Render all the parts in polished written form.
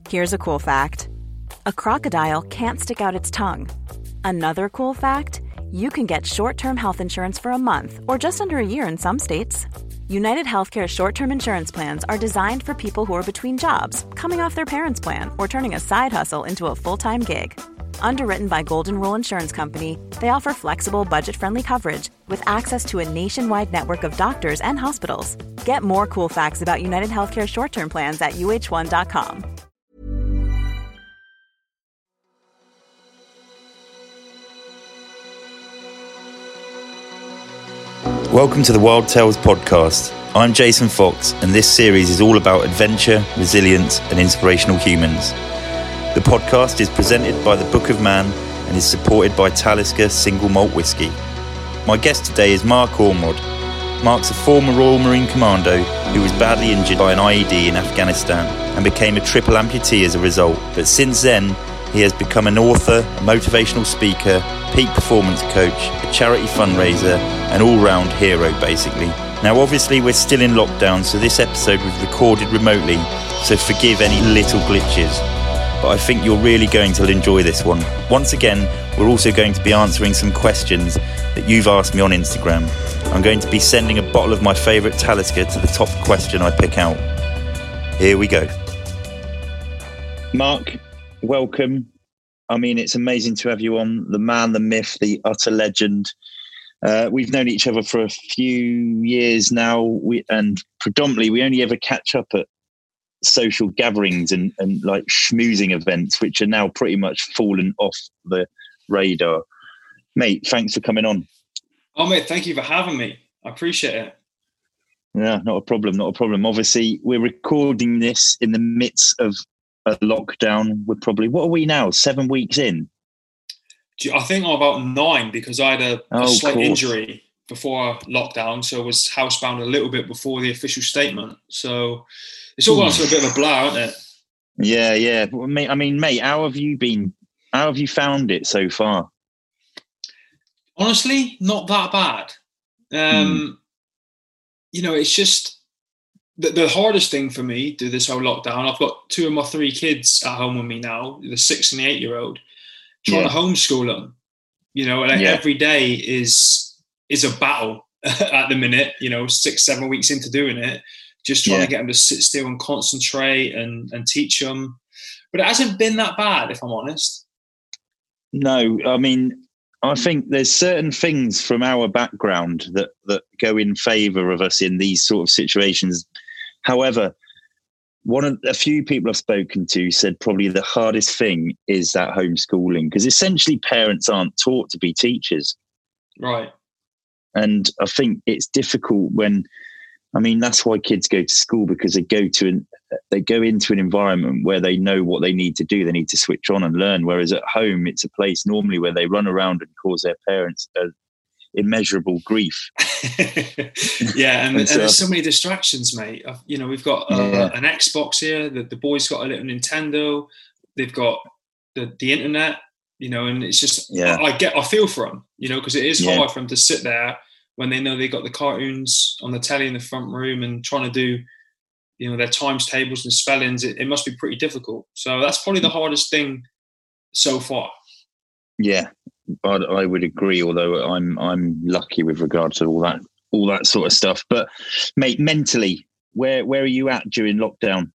Here's a cool fact. A crocodile can't stick out its tongue. Another cool fact, you can get short-term health insurance for a month or just under a year in some states. United Healthcare short-term insurance plans are designed for people who are between jobs, coming off their parents' plan, or turning a side hustle into a full-time gig. Underwritten by Golden Rule Insurance Company, they offer flexible, budget-friendly coverage with access to a nationwide network of doctors and hospitals. Get more cool facts about United Healthcare short-term plans at uh1.com. Welcome to the Wild Tales podcast. I'm Jason Fox, and this series is all about adventure, resilience, and inspirational humans. The podcast is presented by the Book of Man and is supported by Talisker Single Malt Whisky. My guest today is Mark Ormrod. Mark's a former Royal Marine Commando who was badly injured by an IED in Afghanistan and became a triple amputee as a result. But since then, he has become an author, a motivational speaker, peak performance coach, a charity fundraiser, an all-round hero basically. Now obviously we're still in lockdown, so this episode was recorded remotely, so forgive any little glitches. But I think you're really going to enjoy this one. Once again, we're also going to be answering some questions that you've asked me on Instagram. I'm going to be sending a bottle of my favourite Talisker to the top question I pick out. Here we go. Mark, welcome. I mean, it's amazing to have you on. The man, the myth, the utter legend. We've known each other for a few years now, and predominantly we only ever catch up at social gatherings and like schmoozing events, which are now pretty much fallen off the radar. Mate, thanks for coming on. Oh, mate, thank you for having me. I appreciate it. Yeah, not a problem. Obviously, we're recording this in the midst of a lockdown. We're probably, what are we now, 7 weeks in? I think I'm about 9 because I had a slight injury before lockdown, so I was housebound a little bit before the official statement. So it's all gone to a bit of a blur, isn't it? Yeah. Mate, how have you been? How have you found it so far? Honestly, not that bad. You know, it's just the hardest thing for me through this whole lockdown. I've got 2 of my 3 kids at home with me now, the 6 and the 8-year-old, trying to homeschool them. You know, and every day is a battle at the minute. You know, 6-7 weeks into doing it, just trying to get them to sit still and concentrate and teach them. But it hasn't been that bad, if I'm honest. No, I mean, I think there's certain things from our background that go in favour of us in these sort of situations. However, a few people I've spoken to said probably the hardest thing is that homeschooling, because essentially parents aren't taught to be teachers. Right. And I think it's difficult that's why kids go to school, because they go into an environment where they know what they need to do. They need to switch on and learn. Whereas at home, it's a place normally where they run around and cause their parents immeasurable grief. And there's so many distractions, mate. You know, we've got an Xbox here. The boys got a little Nintendo. They've got the internet. You know, and it's just I feel for them. You know, because it is hard for them to sit there when they know they got the cartoons on the telly in the front room and trying to do, you know, their times tables and spellings. It must be pretty difficult. So that's probably the hardest thing so far. Yeah, I would agree. Although I'm lucky with regard to all that sort of stuff. But mate, mentally, where are you at during lockdown?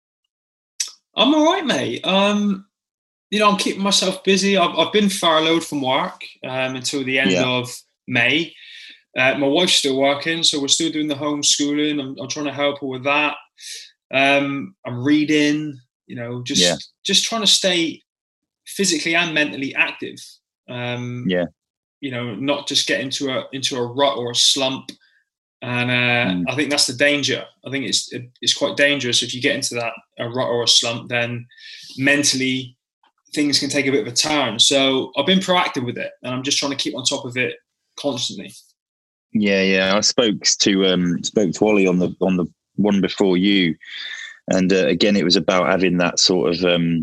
I'm all right, mate. You know, I'm keeping myself busy. I've been furloughed from work until the end of May. My wife's still working, so we're still doing the homeschooling. I'm trying to help her with that. I'm reading, you know, just trying to stay physically and mentally active. You know, not just get into a rut or a slump. And I think that's the danger. I think it's quite dangerous if you get into a rut or a slump. Then mentally, things can take a bit of a turn. So I've been proactive with it, and I'm just trying to keep on top of it constantly. Yeah. I spoke to Ollie on the one before you, and again, it was about having that sort of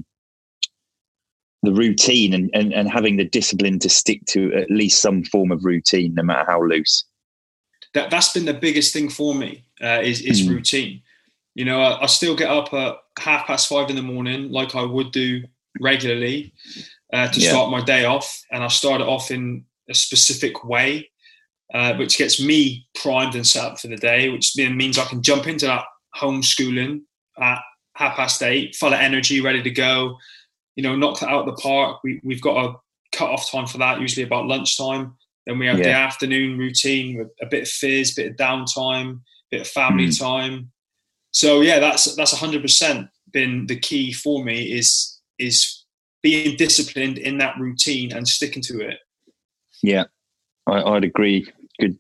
the routine and having the discipline to stick to at least some form of routine, no matter how loose. That's been the biggest thing for me is routine. You know, I still get up at 5:30 in the morning, like I would do regularly, to start my day off. And I start it off in a specific way, which gets me primed and set up for the day, which then means I can jump into that homeschooling at 8:30, full of energy, ready to go, you know, knock that out of the park. We've got a cut-off time for that, usually about lunchtime. Then we have the afternoon routine with a bit of fizz, bit of downtime, bit of family time. So yeah, that's 100% been the key for me is being disciplined in that routine and sticking to it. Yeah, I'd agree. Good,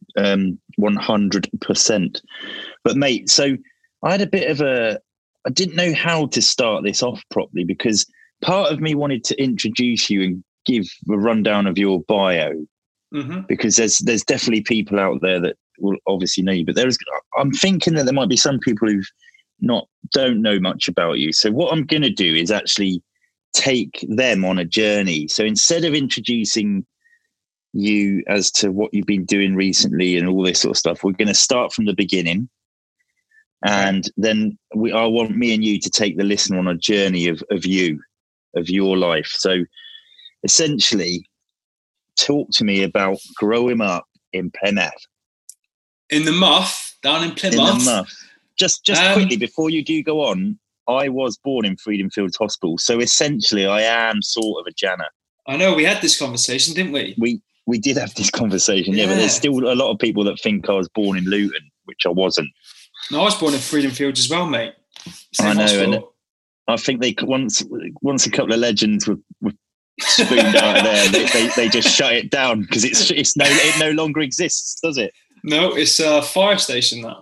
100%. But mate, so I had a bit of I didn't know how to start this off properly, because part of me wanted to introduce you and give a rundown of your bio, because there's definitely people out there that will obviously know you, but I'm thinking that there might be some people who don't know much about you. So what I'm going to do is actually take them on a journey. So instead of introducing you as to what you've been doing recently and all this sort of stuff, we're going to start from the beginning, and then I want me and you to take the listener on a journey of your life. So essentially, talk to me about growing up in Plymouth. In the Muff, down in Plymouth. In the Muff. Just quickly, before you do go on, I was born in Freedom Fields Hospital. So essentially, I am sort of a Janner. I know, we had this conversation, didn't we? We did have this conversation, but there's still a lot of people that think I was born in Luton, which I wasn't. No, I was born in Freedom Fields as well, mate. I know, hospital. And I think they once a couple of legends were spooned out of there, they just shut it down because it no longer exists, does it? No, it's a fire station now.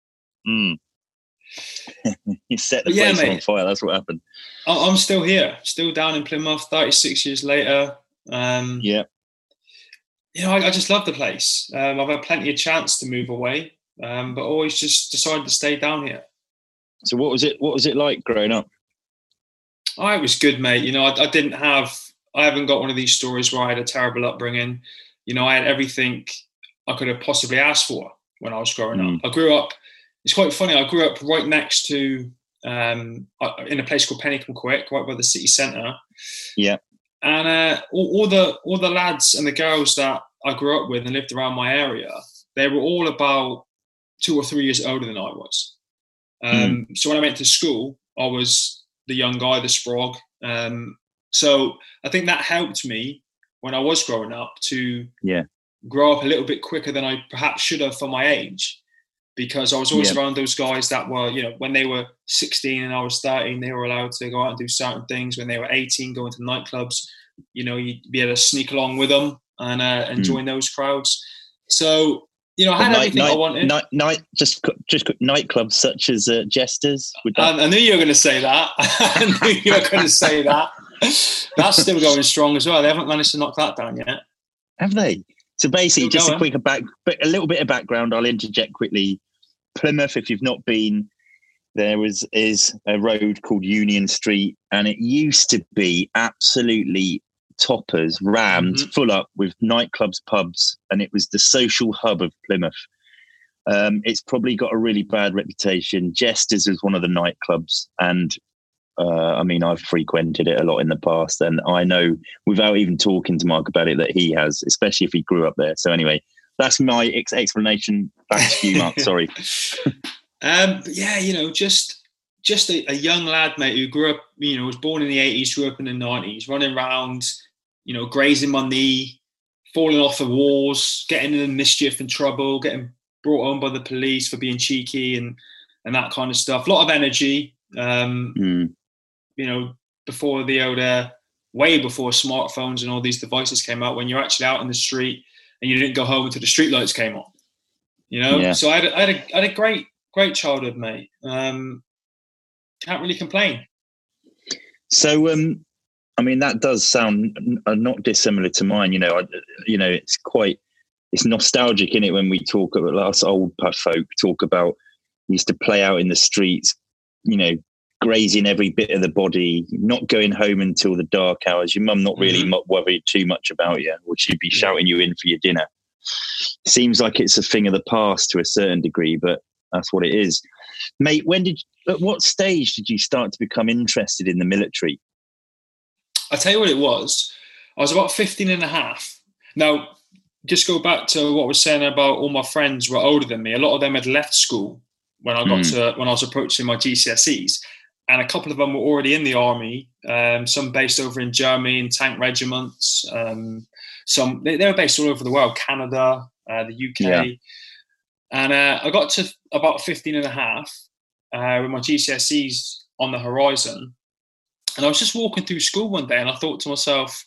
You set the place on fire. That's what happened. I'm still here, still down in Plymouth, 36 years later. You know, I just love the place. I've had plenty of chance to move away, but always just decided to stay down here. So what was it like growing up? Oh, it was good, mate. You know, I haven't got one of these stories where I had a terrible upbringing. You know, I had everything I could have possibly asked for when I was growing up. I grew up, it's quite funny, I grew up right next to, in a place called Pennycombe-Quick, right by the city centre. Yeah. And all the lads and the girls that I grew up with and lived around my area, they were all about 2 or 3 years older than I was. So when I went to school, I was the young guy, the sprog. So I think that helped me when I was growing up to grow up a little bit quicker than I perhaps should have for my age, because I was always around those guys that were, you know, when they were 16 and I was 13, they were allowed to go out and do certain things. When they were 18, go into nightclubs, you know, you'd be able to sneak along with them and join those crowds. So, you know, I had everything I wanted. Just nightclubs such as Jesters. I knew you were going to say that. I knew you were going to say that. That's still going strong as well. They haven't managed to knock that down yet. Have they? So basically, just a little bit of background. I'll interject quickly. Plymouth, if you've not been, there is a road called Union Street, and it used to be absolutely toppers, rammed, full up with nightclubs, pubs, and it was the social hub of Plymouth. It's probably got a really bad reputation. Jesters is one of the nightclubs, and I mean, I've frequented it a lot in the past, and I know, without even talking to Mark about it, that he has, especially if he grew up there. So anyway, that's my explanation. Back to you, Mark. Sorry. Yeah, you know, just a young lad, mate, who grew up, you know, was born in the 80s, grew up in the 90s, running around, you know, grazing my knee, falling off the walls, getting in mischief and trouble, getting brought home by the police for being cheeky and that kind of stuff. A lot of energy. You know, before way before smartphones and all these devices came out, when you're actually out in the street and you didn't go home until the street lights came on, you know? So I had a great childhood, mate. Can't really complain. So, I mean, that does sound not dissimilar to mine. You know, it's nostalgic, isn't it? When we talk about us old folk talk about, used to play out in the streets, you know, grazing every bit of the body, not going home until the dark hours. Your mum not really worried too much about you, or she'd be shouting you in for your dinner. Seems like it's a thing of the past to a certain degree, but That's what it is. Mate, at what stage did you start to become interested in the military? I'll tell you what it was. I was about 15 and a half. Now, just go back to what I was saying about all my friends were older than me. A lot of them had left school when I was approaching my GCSEs. And a couple of them were already in the army, some based over in Germany in tank regiments. Some they were based all over the world, Canada, the UK. Yeah. And I got to about 15 and a half with my GCSEs on the horizon. And I was just walking through school one day and I thought to myself,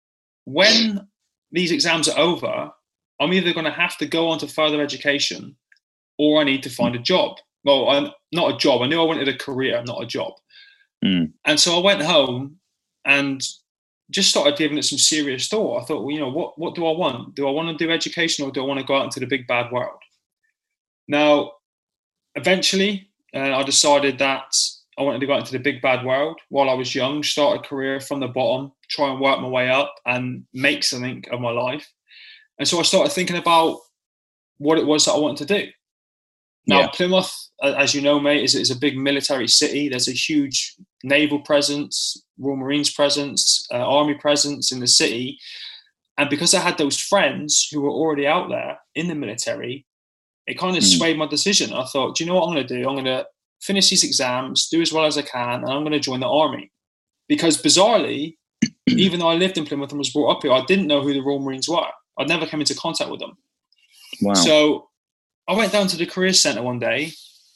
when these exams are over, I'm either going to have to go on to further education or I need to find a job. Well, not a job. I knew I wanted a career, not a job. And so I went home and just started giving it some serious thought. I thought, well, what do I want? Do I want to do education or do I want to go out into the big bad world? Now, eventually, I decided that I wanted to go out into the big bad world while I was young, start a career from the bottom, try and work my way up and make something of my life. And so I started thinking about what it was that I wanted to do. Now, Plymouth, as you know, mate, is a big military city. There's a huge naval presence, Royal Marines presence, army presence in the city. And because I had those friends who were already out there in the military, it kind of swayed my decision. I thought, do you know what I'm going to do? I'm going to finish these exams, do as well as I can, and I'm going to join the army. Because bizarrely, even though I lived in Plymouth and was brought up here, I didn't know who the Royal Marines were. I'd never come into contact with them. Wow. So I went down to the career centre one day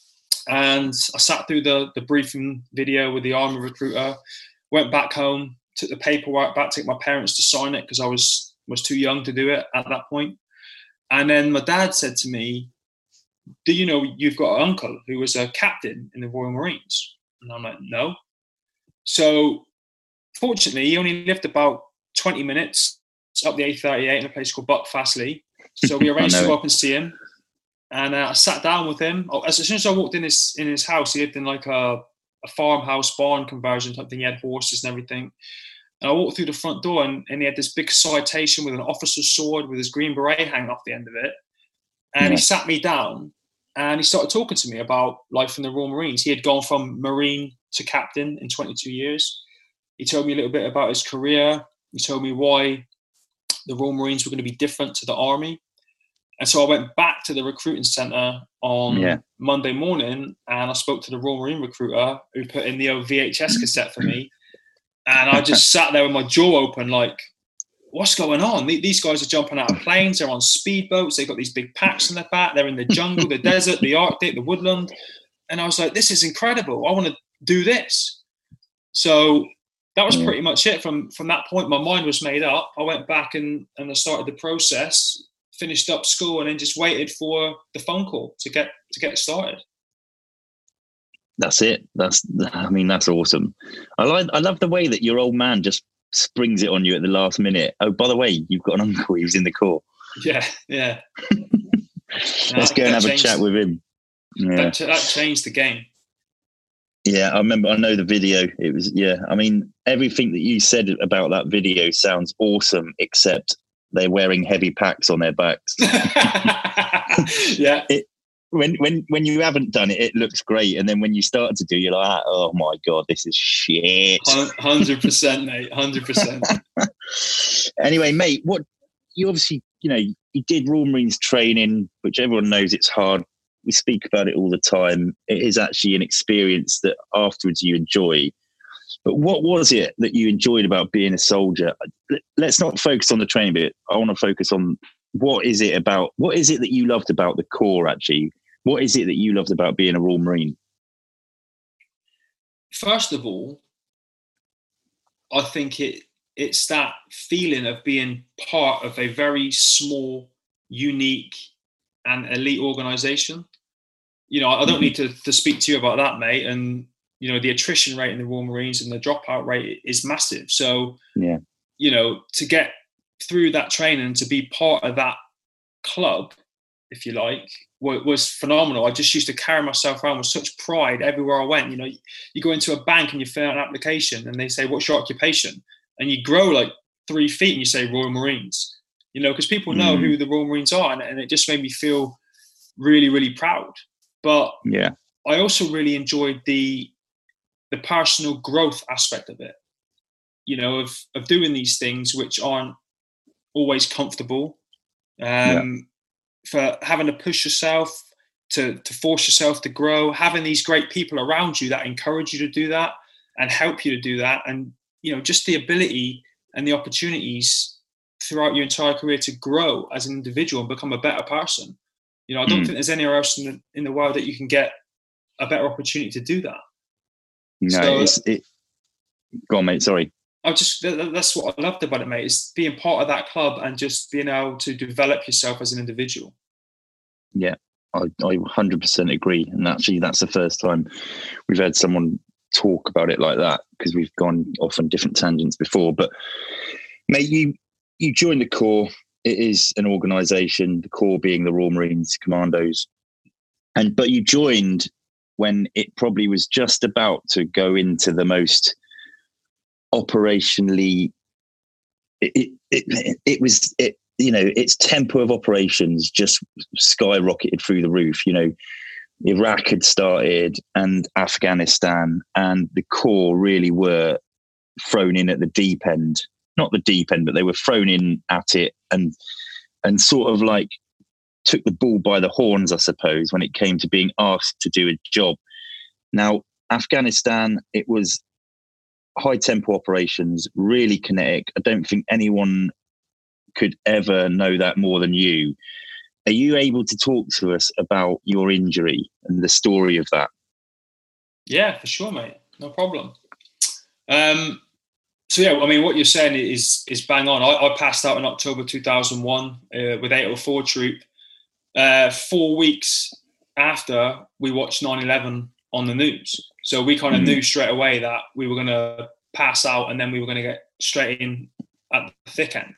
and I sat through the briefing video with the army recruiter, went back home, took the paperwork back, took my parents to sign it because I was too young to do it at that point. And then my dad said to me, do you know you've got an uncle who was a captain in the Royal Marines? And I'm like, no. So fortunately, he only lived about 20 minutes up the A38 in a place called Buckfastleigh. So we arranged to go up and see him. And I sat down with him. As soon as I walked in his house, he lived in like a farmhouse barn conversion type thing. He had horses and everything. And I walked through the front door and he had this big citation with an officer's sword with his green beret hanging off the end of it. And he sat me down and he started talking to me about life in the Royal Marines. He had gone from Marine to captain in 22 years. He told me a little bit about his career. He told me why the Royal Marines were going to be different to the Army. And so I went back to the recruiting centre on Monday morning and I spoke to the Royal Marine recruiter who put in the old VHS cassette for me. And I just sat there with my jaw open like, what's going on? These guys are jumping out of planes. They're on speedboats. They've got these big packs on their back. They're in the jungle, the desert, the Arctic, the woodland. And I was like, this is incredible. I want to do this. So that was pretty much it. From that point, my mind was made up. I went back and I started the process, finished up school, and then just waited for the phone call to get started. That's it. That's awesome. I love the way that your old man just springs it on you at the last minute. Oh, by the way, you've got an uncle. He was in the Corps. Yeah. Let's go and have a chat with him. Yeah. That changed the game. Yeah, I remember. I know the video. It was, I mean, everything that you said about that video sounds awesome, except they're wearing heavy packs on their backs. When you haven't done it, it looks great, and then when you start to do, you're like, oh my god, this is shit. 100%, mate. 100%. Anyway, mate, what you obviously, you did Royal Marines training, which everyone knows it's hard. We speak about it all the time. It is actually an experience that afterwards you enjoy. But what was it that you enjoyed about being a soldier? Let's not focus on the training bit. I want to focus on what is it that you loved about the Corps, actually? What is it that you loved about being a Royal Marine? First of all, I think it's that feeling of being part of a very small, unique and elite organisation. I don't need to speak to you about that, mate. And, the attrition rate in the Royal Marines and the dropout rate is massive. So, to get through that training, to be part of that club, if you like, was phenomenal. I just used to carry myself around with such pride everywhere I went. You go into a bank and you fill out an application and they say, what's your occupation? And you grow like 3 feet and you say Royal Marines, because people know who the Royal Marines are. And it just made me feel really, really proud But yeah, I also really enjoyed the personal growth aspect of it, of doing these things which aren't always comfortable, for having to push yourself, to force yourself to grow, having these great people around you that encourage you to do that and help you to do that. And, just the ability and the opportunities throughout your entire career to grow as an individual and become a better person. I don't think there's anywhere else in the world that you can get a better opportunity to do that. No, go on, mate. Sorry. That's what I loved about it, mate, is being part of that club and just being able to develop yourself as an individual. Yeah, I 100% agree. And actually, that's the first time we've had someone talk about it like that, because we've gone off on different tangents before. But, mate, you joined the Corps. It is an organisation, the Corps being the Royal Marines Commandos. But you joined when it probably was just about to go into the most operationally, its tempo of operations just skyrocketed through the roof. Iraq had started and Afghanistan, and the Corps really were thrown in at the deep end. Not the deep end, but they were thrown in at it and sort of like took the bull by the horns, I suppose, when it came to being asked to do a job. Now, Afghanistan, it was high tempo operations, really kinetic. I don't think anyone could ever know that more than you. Are you able to talk to us about your injury and the story of that? Yeah, for sure, mate. No problem. So yeah, I mean, what you're saying is bang on. I passed out in October 2001 with 804 Troop. 4 weeks after we watched 9/11 on the news. So we kind of knew straight away that we were going to pass out and then we were going to get straight in at the thick end.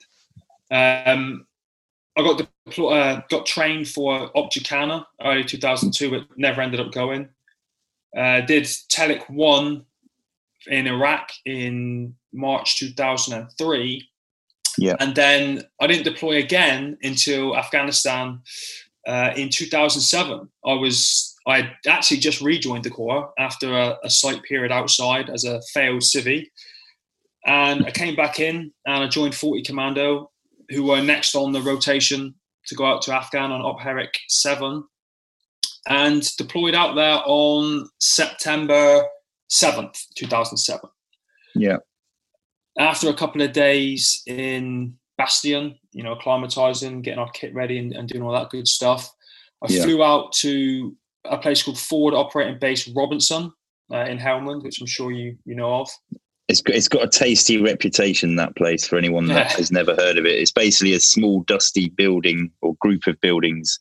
I got trained for Opticana early 2002, but never ended up going. Did Telic 1 in Iraq in March 2003. Yeah. And then I didn't deploy again until Afghanistan in 2007. I actually just rejoined the Corps after a slight period outside as a failed civvy. And I came back in and I joined 40 Commando, who were next on the rotation to go out to Afghan on Op Herrick 7, and deployed out there on September 7th, 2007. Yeah. After a couple of days in Bastion, acclimatizing, getting our kit ready and doing all that good stuff, I flew out to a place called Forward Operating Base Robinson in Helmand, which I'm sure you know of. It's got a tasty reputation, that place, for anyone that has never heard of it. It's basically a small, dusty building or group of buildings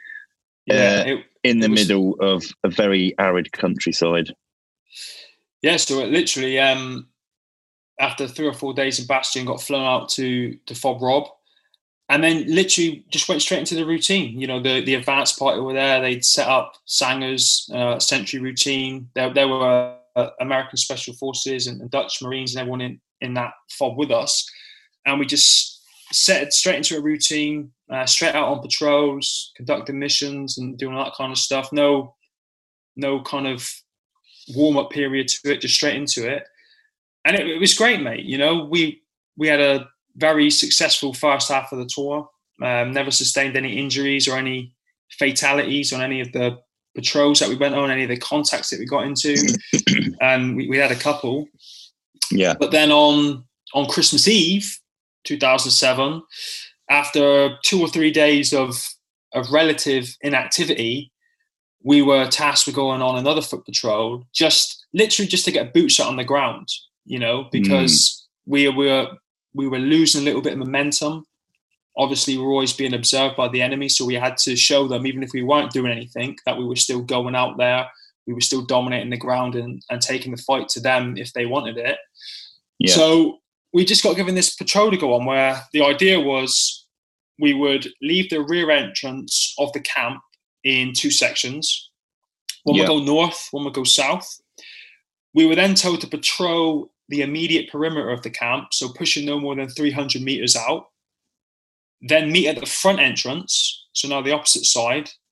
in the middle of a very arid countryside. Yeah, so it literally, after 3 or 4 days in Bastion, got flown out to Fob Rob, and then literally just went straight into the routine. The advanced party were there. They'd set up Sangers, sentry routine. There were American Special Forces and Dutch Marines and everyone in that fob with us, and we just set it straight into a routine, straight out on patrols, conducting missions and doing all that kind of stuff. No kind of warm-up period to it, just straight into it. And it was great, mate. We had a very successful first half of the tour. Never sustained any injuries or any fatalities on any of the patrols that we went on, any of the contacts that we got into. And we had a couple. Yeah. But then on Christmas Eve, 2007, after 2 or 3 days of relative inactivity, we were tasked with going on another foot patrol, literally just to get boots out on the ground, because we were losing a little bit of momentum. Obviously, we were always being observed by the enemy, so we had to show them, even if we weren't doing anything, that we were still going out there. We were still dominating the ground and taking the fight to them if they wanted it. Yeah. So we just got given this patrol to go on, where the idea was we would leave the rear entrance of the camp in 2 sections. One would go north, one would go south. We were then told to patrol the immediate perimeter of the camp, so pushing no more than 300 meters out. Then meet at the front entrance, so now the opposite side,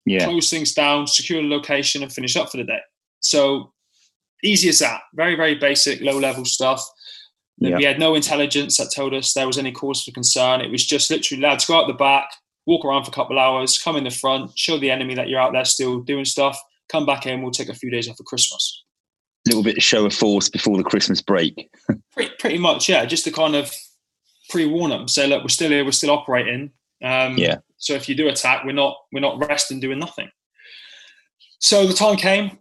close things down, secure the location, and finish up for the day. So easy as that. Very, very basic, low-level stuff. We had no intelligence that told us there was any cause for concern. It was just literally, lads, go out the back, walk around for a couple of hours, come in the front, show the enemy that you're out there still doing stuff, come back in, we'll take a few days off for Christmas. A little bit of show of force before the Christmas break. pretty much, yeah. Just to kind of pre-warn them, say, look, we're still here, we're still operating. So if you do attack, we're not resting doing nothing. So the time came.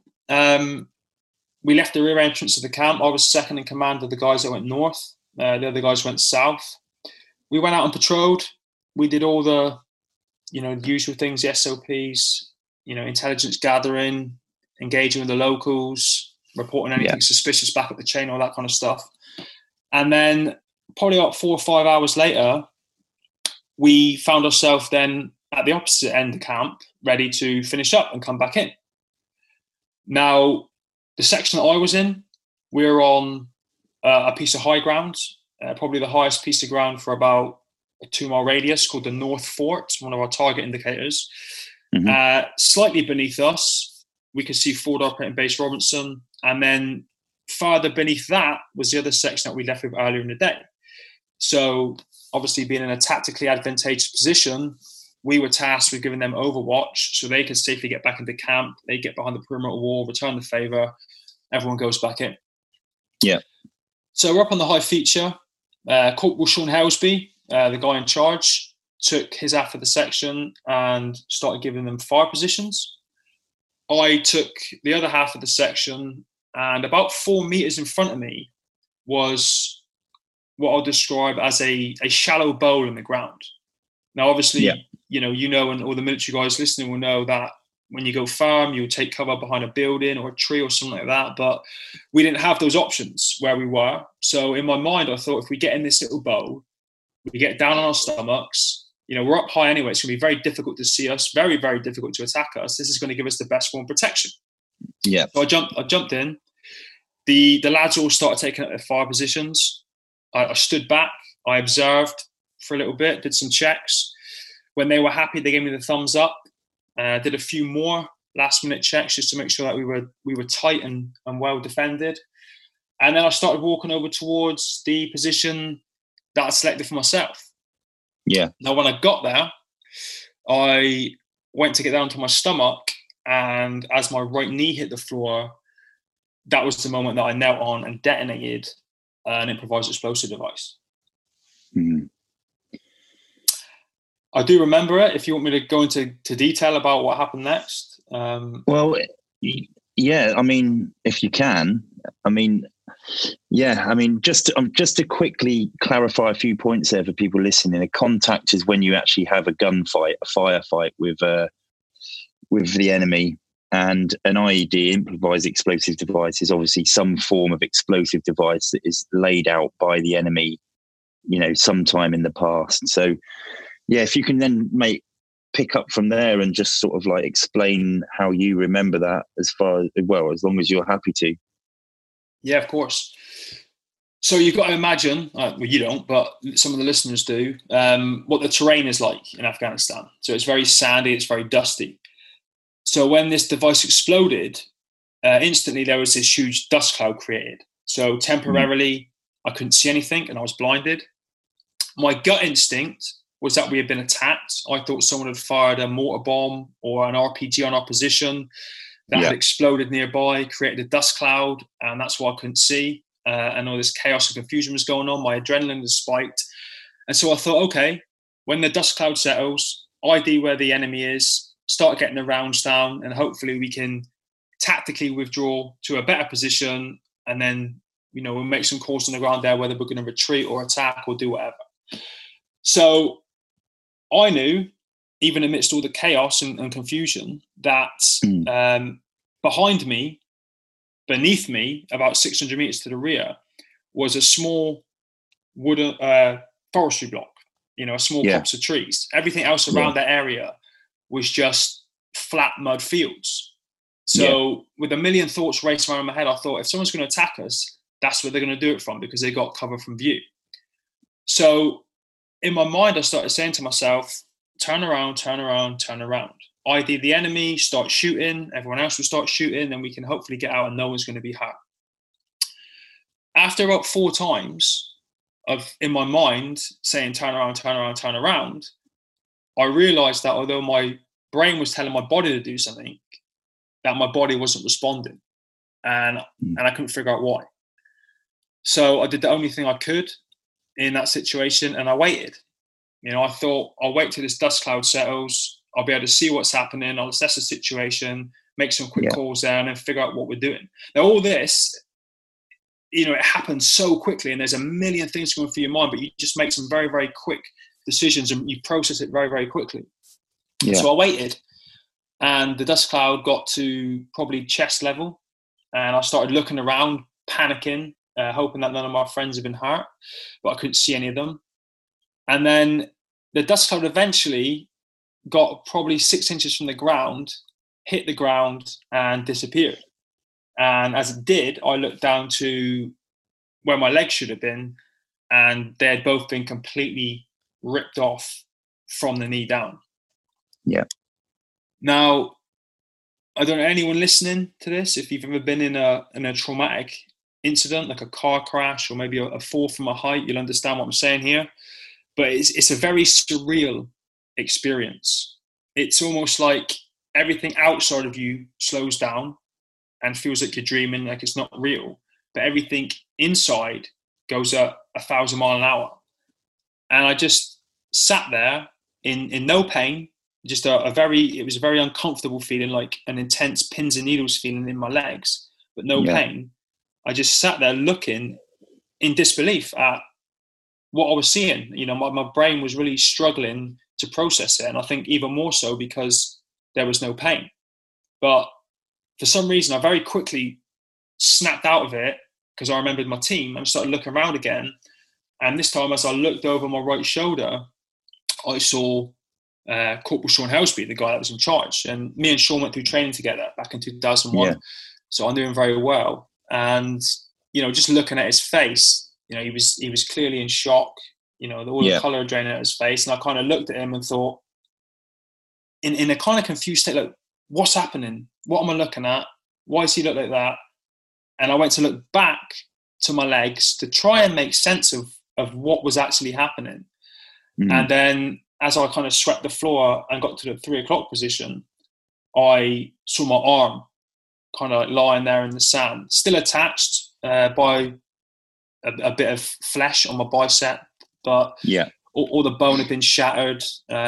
We left the rear entrance of the camp. I was second in command of the guys that went north. The other guys went south. We went out and patrolled. We did all the, the usual things, the SOPs, intelligence gathering, engaging with the locals, reporting anything suspicious back up the chain, all that kind of stuff. And then probably about 4 or 5 hours later, we found ourselves then at the opposite end of the camp, ready to finish up and come back in. Now, the section that I was in, we were on a piece of high ground, probably the highest piece of ground for about a 2-mile radius, called the North Fort, one of our target indicators. Slightly beneath us, we could see Forward Operating Base Robinson. And then farther beneath that was the other section that we left with earlier in the day. So obviously being in a tactically advantageous position, we were tasked with giving them overwatch so they could safely get back into camp. They get behind the perimeter wall, return the favour, everyone goes back in. Yeah. So we're up on the high feature. Corporal Sean Helsby, the guy in charge, took his half of the section and started giving them fire positions. I took the other half of the section, and about 4 meters in front of me was what I'll describe as a shallow bowl in the ground. Now, obviously, and all the military guys listening will know that when you go farm, you'll take cover behind a building or a tree or something like that. But we didn't have those options where we were. So in my mind, I thought if we get in this little bowl, we get down on our stomachs, we're up high anyway. It's going to be very difficult to see us, very, very difficult to attack us. This is going to give us the best form of protection. Yeah. So I jumped in. The lads all started taking up their fire positions. I stood back. I observed for a little bit, did some checks. When they were happy, they gave me the thumbs up. Did a few more last-minute checks just to make sure that we were tight and well defended. And then I started walking over towards the position that I selected for myself. Yeah. Now, when I got there, I went to get down to my stomach, and as my right knee hit the floor, that was the moment that I knelt on and detonated an improvised explosive device. Mm. I do remember it. If you want me to go into detail about what happened next. Well, yeah. I mean, if you can. I mean, yeah. I mean, just to quickly clarify a few points there for people listening. A contact is when you actually have a gunfight, a firefight with the enemy, and an IED, improvised explosive device, is obviously some form of explosive device that is laid out by the enemy, sometime in the past. So, yeah, if you can then pick up from there and just sort of like explain how you remember that as long as you're happy to. Yeah, of course. So you've got to imagine, well, you don't, but some of the listeners do, what the terrain is like in Afghanistan. So it's very sandy, it's very dusty. So when this device exploded, instantly there was this huge dust cloud created. So temporarily, I couldn't see anything and I was blinded. My gut instinct was that we had been attacked. I thought someone had fired a mortar bomb or an RPG on our position that had exploded nearby, created a dust cloud, and that's why I couldn't see. And all this chaos and confusion was going on. My adrenaline was spiked. And so I thought, okay, when the dust cloud settles, ID where the enemy is, start getting the rounds down, and hopefully we can tactically withdraw to a better position, and then, we'll make some calls on the ground there, whether we're going to retreat or attack or do whatever. So I knew, even amidst all the chaos and confusion, that behind me, beneath me, about 600 meters to the rear, was a small wooden forestry block, a small copse of trees. Everything else around that area was just flat mud fields. So with a million thoughts racing around my head, I thought, if someone's going to attack us, that's where they're going to do it from, because they got cover from view. So in my mind, I started saying to myself, turn around, turn around, turn around. ID the enemy, start shooting, everyone else will start shooting, then we can hopefully get out and no one's going to be hurt. After about 4 times of, in my mind, saying turn around, turn around, turn around, I realized that although my brain was telling my body to do something, that my body wasn't responding. And I couldn't figure out why. So I did the only thing I could in that situation, and I waited. I thought, I'll wait till this dust cloud settles. I'll be able to see what's happening. I'll assess the situation, make some quick calls there, and then figure out what we're doing. Now, all this, it happens so quickly, and there's a million things going through your mind, but you just make some very, very quick decisions, and you process it very, very quickly. Yeah. So I waited, and the dust cloud got to probably chest level, and I started looking around, panicking, hoping that none of my friends had been hurt, but I couldn't see any of them. And then the dust cloud eventually got probably 6 inches from the ground, hit the ground, and disappeared. And as it did, I looked down to where my legs should have been, and they had both been completely ripped off from the knee down. Yeah. Now, I don't know anyone listening to this, if you've ever been in a traumatic incident, like a car crash or maybe a fall from a height, you'll understand what I'm saying here. But it's a very surreal experience. It's almost like everything outside of you slows down and feels like you're dreaming, like it's not real. But everything inside goes at 1,000 miles an hour. And I just sat there in no pain, just it was a very uncomfortable feeling, like an intense pins and needles feeling in my legs, but no pain. I just sat there looking in disbelief at what I was seeing. My brain was really struggling to process it. And I think even more so because there was no pain. But for some reason, I very quickly snapped out of it because I remembered my team and started looking around again. And this time, as I looked over my right shoulder, I saw Corporal Sean Helsby, the guy that was in charge. And me and Sean went through training together back in 2001. Yeah. So I knew him very well. And, just looking at his face, he was clearly in shock, all the colour draining out his face. And I kind of looked at him and thought, in a kind of confused state, like, what's happening? What am I looking at? Why does he look like that? And I went to look back to my legs to try and make sense of what was actually happening. Mm-hmm. And then as I kind of swept the floor and got to the 3 o'clock position, I saw my arm kind of lying there in the sand, still attached by a bit of flesh on my bicep, but all the bone had been shattered.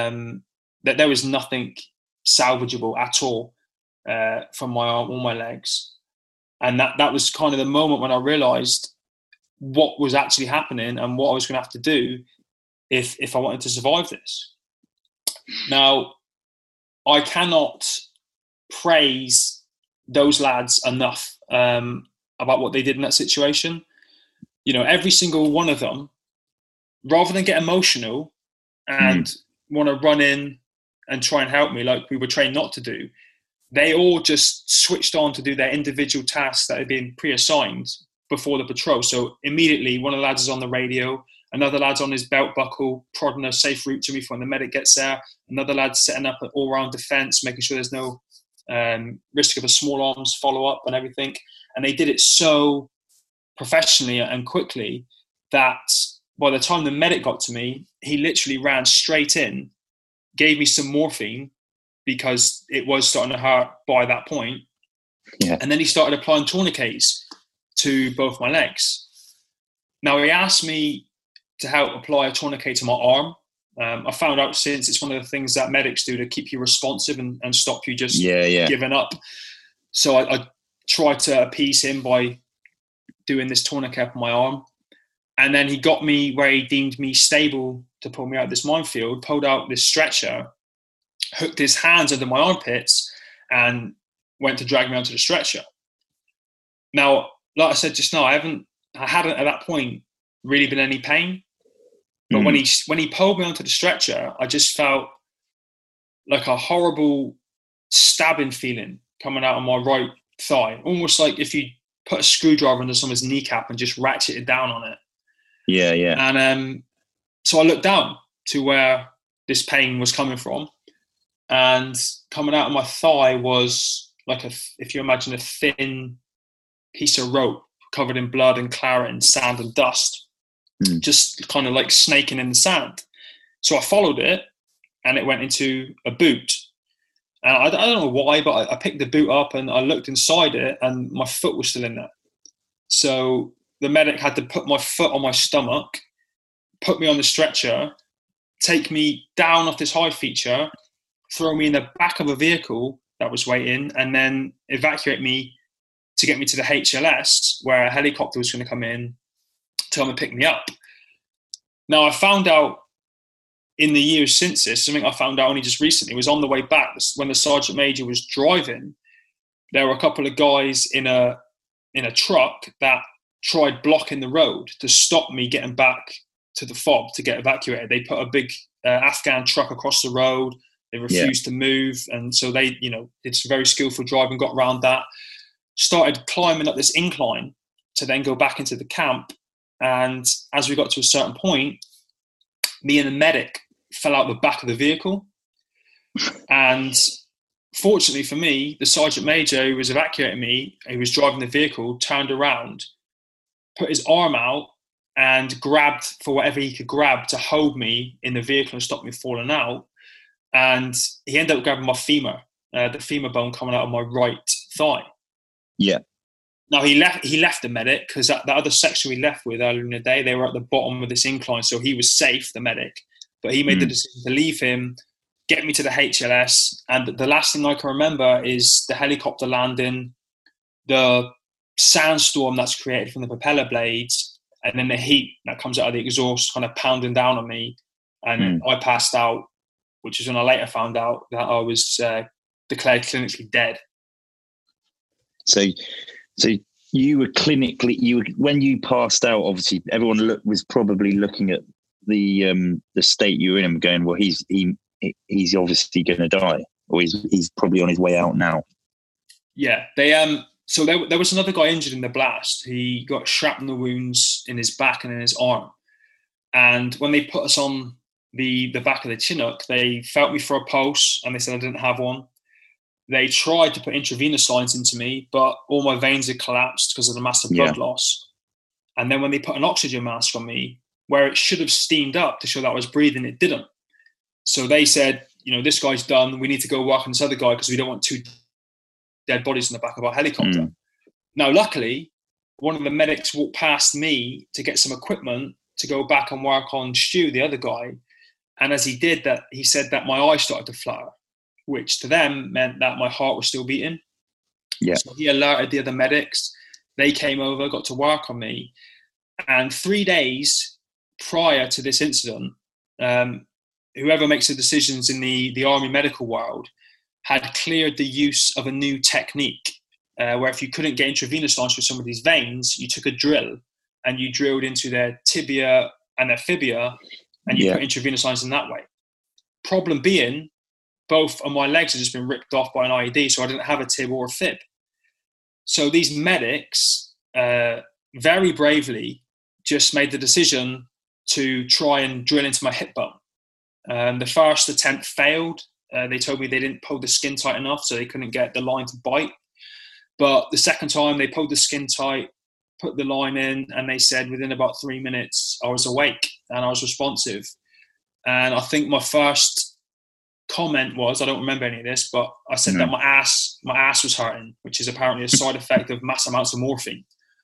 That there was nothing salvageable at all from my arm or my legs. And that was kind of the moment when I realized what was actually happening and what I was going to have to do if I wanted to survive this. Now, I cannot praise those lads enough about what they did in that situation. Every single one of them, rather than get emotional and want to run in and try and help me like we were trained not to do, they all just switched on to do their individual tasks that had been pre-assigned before the patrol. So immediately one of the lads is on the radio, another lad's on his belt buckle, prodding a safe route to me when the medic gets there, another lad's setting up an all-round defence, making sure there's no risk of a small arms follow-up and everything. And they did it so professionally and quickly that by the time the medic got to me, he literally ran straight in, gave me some morphine because it was starting to hurt by that point. Yeah. And then he started applying tourniquets to both my legs. Now, he asked me to help apply a tourniquet to my arm. I found out since it's one of the things that medics do to keep you responsive and stop you just giving up. So I tried to appease him by doing this tourniquet on my arm. And then he got me where he deemed me stable to pull me out of this minefield, pulled out this stretcher, hooked his hands under my armpits, and went to drag me onto the stretcher. Now, like I said just now, I hadn't at that point really been any pain. But when he pulled me onto the stretcher, I just felt like a horrible stabbing feeling coming out of my right thigh, almost like if you put a screwdriver under someone's kneecap and just ratcheted down on it. Yeah, yeah. And so I looked down to where this pain was coming from, and coming out of my thigh was like if you imagine a thin piece of rope covered in blood and claret and sand and dust, just kind of like snaking in the sand. So I followed it, and it went into a boot. And I don't know why, but I picked the boot up and I looked inside it, and my foot was still in there. So the medic had to put my foot on my stomach, put me on the stretcher, take me down off this high feature, throw me in the back of a vehicle that was waiting, and then evacuate me to get me to the HLS, where a helicopter was going to come in to come and pick me up. Now, I found out in the years since this, something I found out only just recently, was on the way back when the Sergeant Major was driving, there were a couple of guys in a truck that tried blocking the road to stop me getting back to the FOB to get evacuated. They put a big Afghan truck across the road. They refused to move. And so they, did some very skillful driving, got around that, started climbing up this incline to then go back into the camp. And as we got to a certain point, me and the medic fell out the back of the vehicle. And fortunately for me, the Sergeant Major who was evacuating me, who was driving the vehicle, turned around, put his arm out and grabbed for whatever he could grab to hold me in the vehicle and stop me falling out. And he ended up grabbing my femur, the femur bone coming out of my right thigh. Yeah. Now, he left the medic, because that other section we left with earlier in the day, they were at the bottom of this incline, so he was safe, the medic. But he made the decision to leave him, get me to the HLS, and the last thing I can remember is the helicopter landing, the sandstorm that's created from the propeller blades, and then the heat that comes out of the exhaust kind of pounding down on me, and I passed out, which is when I later found out that I was declared clinically dead. So you were when you passed out, obviously everyone was probably looking at the state you were in and going, well, he's obviously going to die, or he's probably on his way out now. Yeah, they so there was another guy injured in the blast. He got shrapnel wounds in his back and in his arm. And when they put us on the back of the Chinook, they felt me for a pulse, and they said I didn't have one. They tried to put intravenous lines into me, but all my veins had collapsed because of the massive blood loss. And then when they put an oxygen mask on me, where it should have steamed up to show that I was breathing, it didn't. So they said, this guy's done. We need to go work on this other guy because we don't want 2 dead bodies in the back of our helicopter. Now, luckily, one of the medics walked past me to get some equipment to go back and work on Stu, the other guy. And as he did that, he said that my eyes started to flutter, which to them meant that my heart was still beating. Yeah. So he alerted the other medics. They came over, got to work on me. And 3 days prior to this incident, whoever makes the decisions in the Army medical world had cleared the use of a new technique where if you couldn't get intravenous lines for somebody's veins, you took a drill and you drilled into their tibia and their fibia, and you put intravenous lines in that way. Problem being, both of my legs had just been ripped off by an IED, so I didn't have a tib or a fib. So these medics very bravely just made the decision to try and drill into my hip bone. The first attempt failed. They told me they didn't pull the skin tight enough, so they couldn't get the line to bite. But the second time, they pulled the skin tight, put the line in, and they said within about 3 minutes, I was awake and I was responsive. And I think my first comment was, I don't remember any of this, but I said that my ass was hurting, which is apparently a side effect of mass amounts of morphine.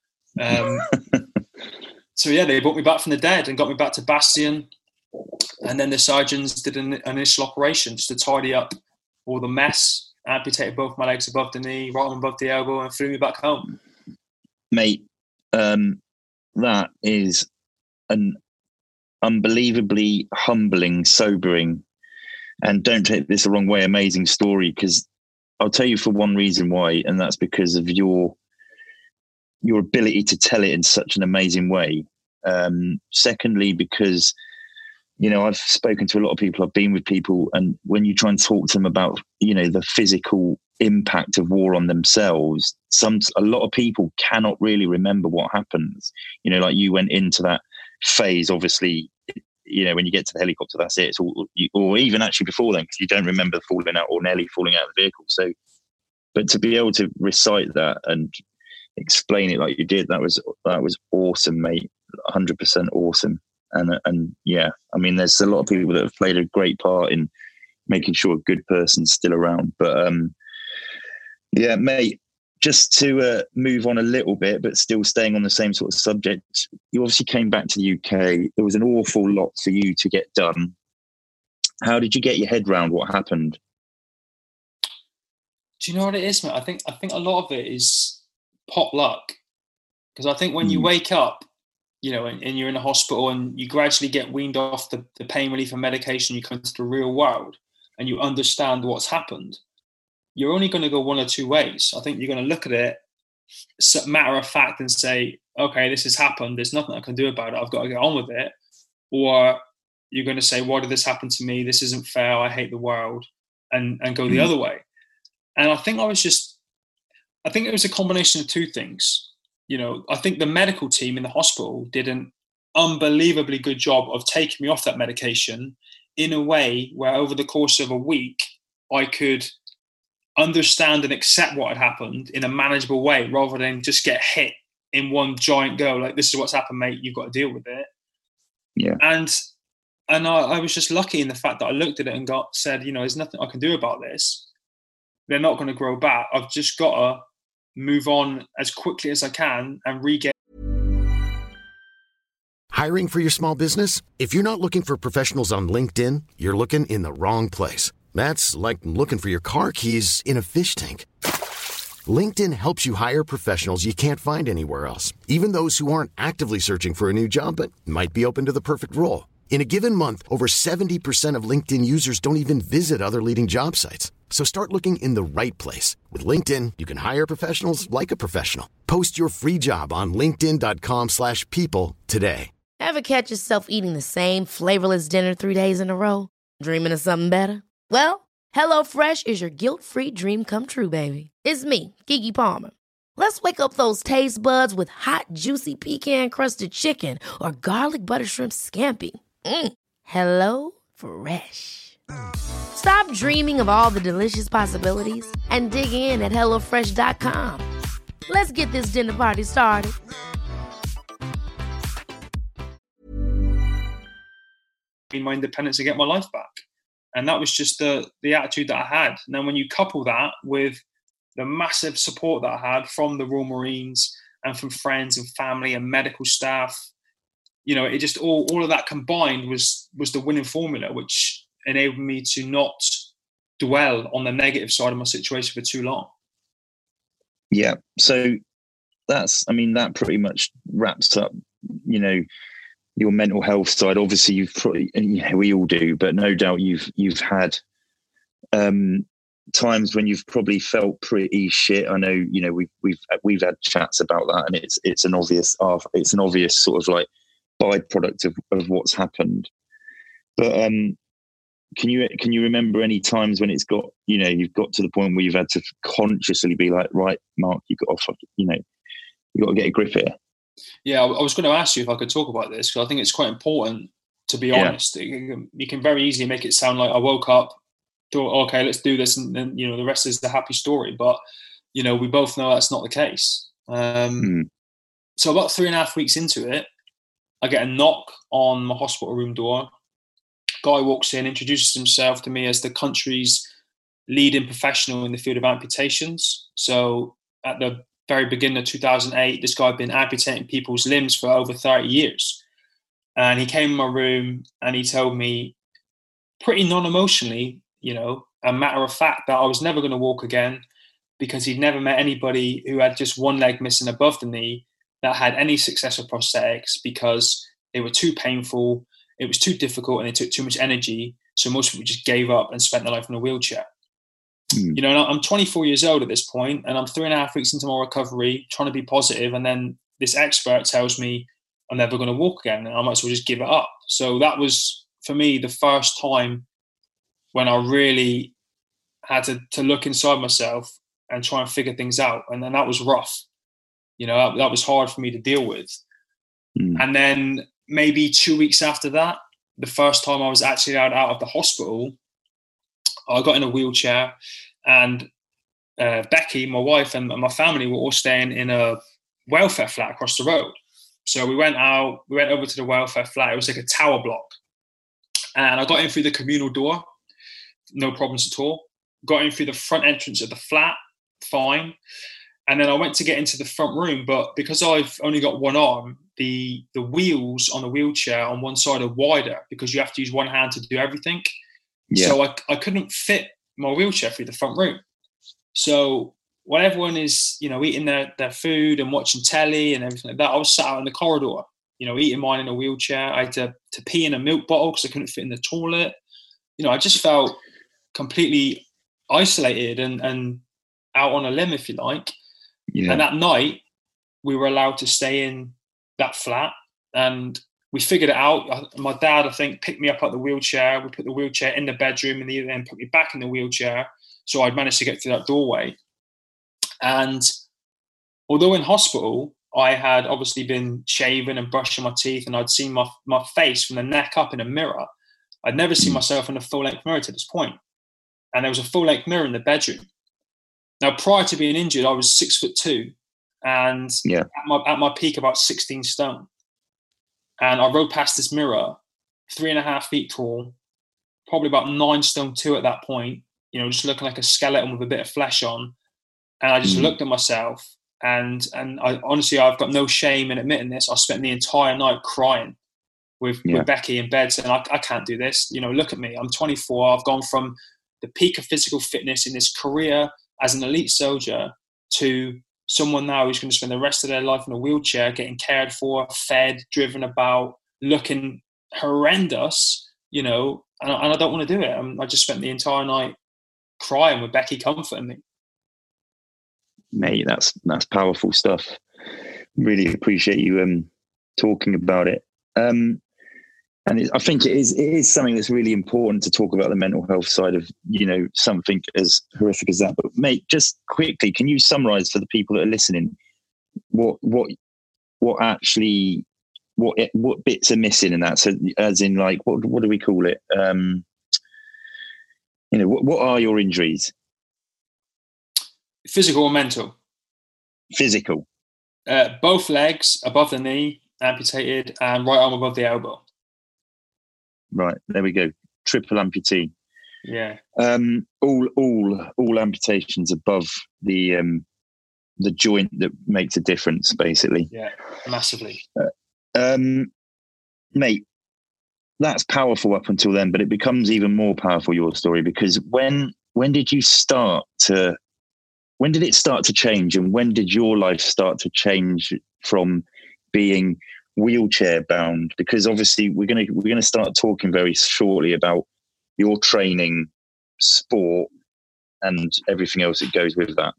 So they brought me back from the dead and got me back to Bastion. And then the surgeons did an initial operation just to tidy up all the mess, amputated both my legs above the knee, right one above the elbow, and flew me back home. Mate, that is an unbelievably humbling, sobering, and don't take this the wrong way, amazing story, because I'll tell you for one reason why, and that's because of your ability to tell it in such an amazing way. Secondly, because I've spoken to a lot of people, I've been with people, and when you try and talk to them about the physical impact of war on themselves, a lot of people cannot really remember what happens. Like you went into that phase, obviously when you get to the helicopter, that's it. It's all, or even actually before then, because you don't remember falling out or nearly falling out of the vehicle. So, but to be able to recite that and explain it like you did, that was awesome, mate. 100% awesome. And yeah, I mean, there's a lot of people that have played a great part in making sure a good person's still around. But yeah, mate, just to move on a little bit, but still staying on the same sort of subject, you obviously came back to the UK. There was an awful lot for you to get done. How did you get your head around what happened? Do you know what it is, mate? I think a lot of it is pot luck. Because I think when you wake up, and you're in a hospital and you gradually get weaned off the pain relief and medication, you come into the real world and you understand what's happened, you're only going to go one or two ways. I think you're going to look at it matter of fact and say, okay, this has happened. There's nothing I can do about it. I've got to get on with it. Or you're going to say, why did this happen to me? This isn't fair. I hate the world, and go the other way. And I think it was a combination of two things. I think the medical team in the hospital did an unbelievably good job of taking me off that medication in a way where over the course of a week, I could understand and accept what had happened in a manageable way rather than just get hit in one giant go. Like, this is what's happened, mate. You've got to deal with it. Yeah. And I was just lucky in the fact that I looked at it and said, there's nothing I can do about this. They're not going to grow back. I've just got to move on as quickly as I can and regain. Hiring for your small business? If you're not looking for professionals on LinkedIn, you're looking in the wrong place. That's like looking for your car keys in a fish tank. LinkedIn helps you hire professionals you can't find anywhere else, even those who aren't actively searching for a new job but might be open to the perfect role. In a given month, over 70% of LinkedIn users don't even visit other leading job sites. So start looking in the right place. With LinkedIn, you can hire professionals like a professional. Post your free job on linkedin.com/people today. Ever catch yourself eating the same flavorless dinner 3 days in a row? Dreaming of something better? Well, HelloFresh is your guilt-free dream come true, baby. It's me, Keke Palmer. Let's wake up those taste buds with hot, juicy pecan-crusted chicken or garlic butter shrimp scampi. Hello Fresh. Stop dreaming of all the delicious possibilities and dig in at HelloFresh.com. Let's get this dinner party started. My independence and get my life back. And that was just the attitude that I had. And then when you couple that with the massive support that I had from the Royal Marines and from friends and family and medical staff, it just all of that combined was the winning formula, which enabled me to not dwell on the negative side of my situation for too long. Yeah. So that pretty much wraps up, your mental health side. Obviously you've probably, we all do, but no doubt you've had times when you've probably felt pretty shit. I know, we've had chats about that, and it's an obvious sort of like byproduct of what's happened. But can you remember any times when it's got, you've got to the point where you've had to consciously be like, right, Mark, you've got to get a grip here? Yeah, I was going to ask you if I could talk about this, because I think it's quite important, to be honest. You can very easily make it sound like I woke up, thought, okay, let's do this, and then, the rest is the happy story. But, we both know that's not the case. So about 3.5 weeks into it, I get a knock on my hospital room door. Guy walks in, introduces himself to me as the country's leading professional in the field of amputations. So at the very beginning of 2008, this guy had been amputating people's limbs for over 30 years. And he came in my room and he told me pretty non-emotionally, a matter of fact, that I was never going to walk again, because he'd never met anybody who had just one leg missing above the knee that had any success with prosthetics, because they were too painful, it was too difficult, and it took too much energy. So most people just gave up and spent their life in a wheelchair. And I'm 24 years old at this point, and I'm 3.5 weeks into my recovery, trying to be positive, and then this expert tells me I'm never going to walk again, and I might as well just give it up. So that was, for me, the first time when I really had to look inside myself and try and figure things out. And then that was rough. That was hard for me to deal with. And then maybe 2 weeks after that, the first time I was actually out of the hospital, I got in a wheelchair, and Becky, my wife, and my family were all staying in a welfare flat across the road. So we went over to the welfare flat. It was like a tower block. And I got in through the communal door, no problems at all. Got in through the front entrance of the flat, fine. And then I went to get into the front room, but because I've only got one arm, the wheels on the wheelchair on one side are wider because you have to use one hand to do everything. Yeah. So I couldn't fit my wheelchair through the front room. So when everyone is, eating their food and watching telly and everything like that, I was sat out in the corridor, eating mine in a wheelchair. I had to pee in a milk bottle because I couldn't fit in the toilet. I just felt completely isolated and out on a limb, if you like. Yeah. And that night, we were allowed to stay in that flat, and we figured it out. My dad, I think, picked me up at the wheelchair. We put the wheelchair in the bedroom and then put me back in the wheelchair. So I'd managed to get through that doorway. And although in hospital, I had obviously been shaving and brushing my teeth, and I'd seen my face from the neck up in a mirror, I'd never seen myself in a full-length mirror to this point. And there was a full-length mirror in the bedroom. Now, prior to being injured, I was 6'2", and at my peak, about 16 stone. And I rode past this mirror, 3.5 feet tall, probably about 9 stone 2 at that point, just looking like a skeleton with a bit of flesh on. And I just looked at myself, and I honestly, I've got no shame in admitting this. I spent the entire night crying with Becky in bed, saying, I can't do this. Look at me. I'm 24. I've gone from the peak of physical fitness in this career as an elite soldier to someone now who's going to spend the rest of their life in a wheelchair, getting cared for, fed, driven about, looking horrendous, and I don't want to do it. I just spent the entire night crying with Becky comforting me. Mate, that's powerful stuff. Really appreciate you talking about it. And I think it is something that's really important to talk about, the mental health side of, something as horrific as that. But mate, just quickly, can you summarize for the people that are listening what bits are missing in that? So as in, like, what do we call it? What are your injuries? Physical or mental? Physical. Both legs above the knee amputated, and right arm above the elbow. Right, there we go. Triple amputee. Yeah. All amputations above the joint that makes a difference, basically. Yeah, massively. Mate, that's powerful up until then, but it becomes even more powerful, your story, because when did it start to change, and when did your life start to change from being wheelchair bound? Because obviously we're going to start talking very shortly about your training, sport, and everything else that goes with that.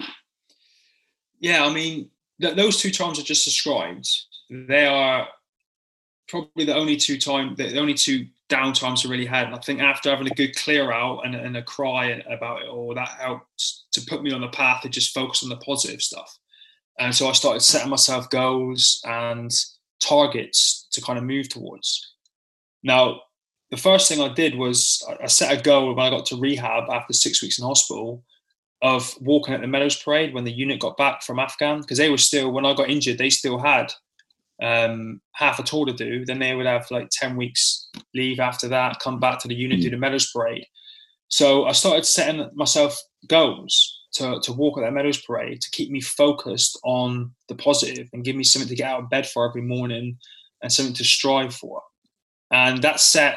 Yeah, I mean, those 2 times I just described, they are probably the only 2 down times I really had. And I think after having a good clear out and a cry about it all, that helped to put me on the path to just focus on the positive stuff. And so I started setting myself goals and targets to kind of move towards. Now, the first thing I did was I set a goal when I got to rehab after 6 weeks in hospital of walking at the Meadows Parade when the unit got back from Afghan, because they were still, when I got injured, they still had half a tour to do. Then they would have like 10 weeks leave after that, come back to the unit, do the Meadows Parade. So I started setting myself goals to walk at that Meadows Parade to keep me focused on the positive and give me something to get out of bed for every morning and something to strive for. And that set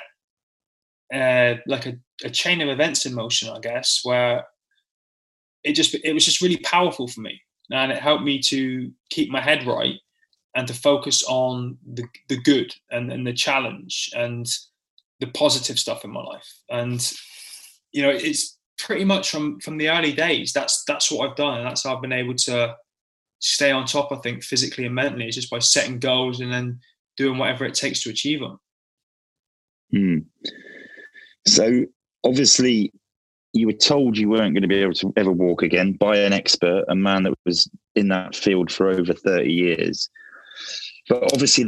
like a chain of events in motion, I guess, where it was just really powerful for me. And it helped me to keep my head right and to focus on the good and the challenge and the positive stuff in my life. And, it's pretty much from the early days, that's what I've done. And that's how I've been able to stay on top, I think, physically and mentally, is just by setting goals and then doing whatever it takes to achieve them. So obviously you were told you weren't going to be able to ever walk again by an expert, a man that was in that field for over 30 years. But obviously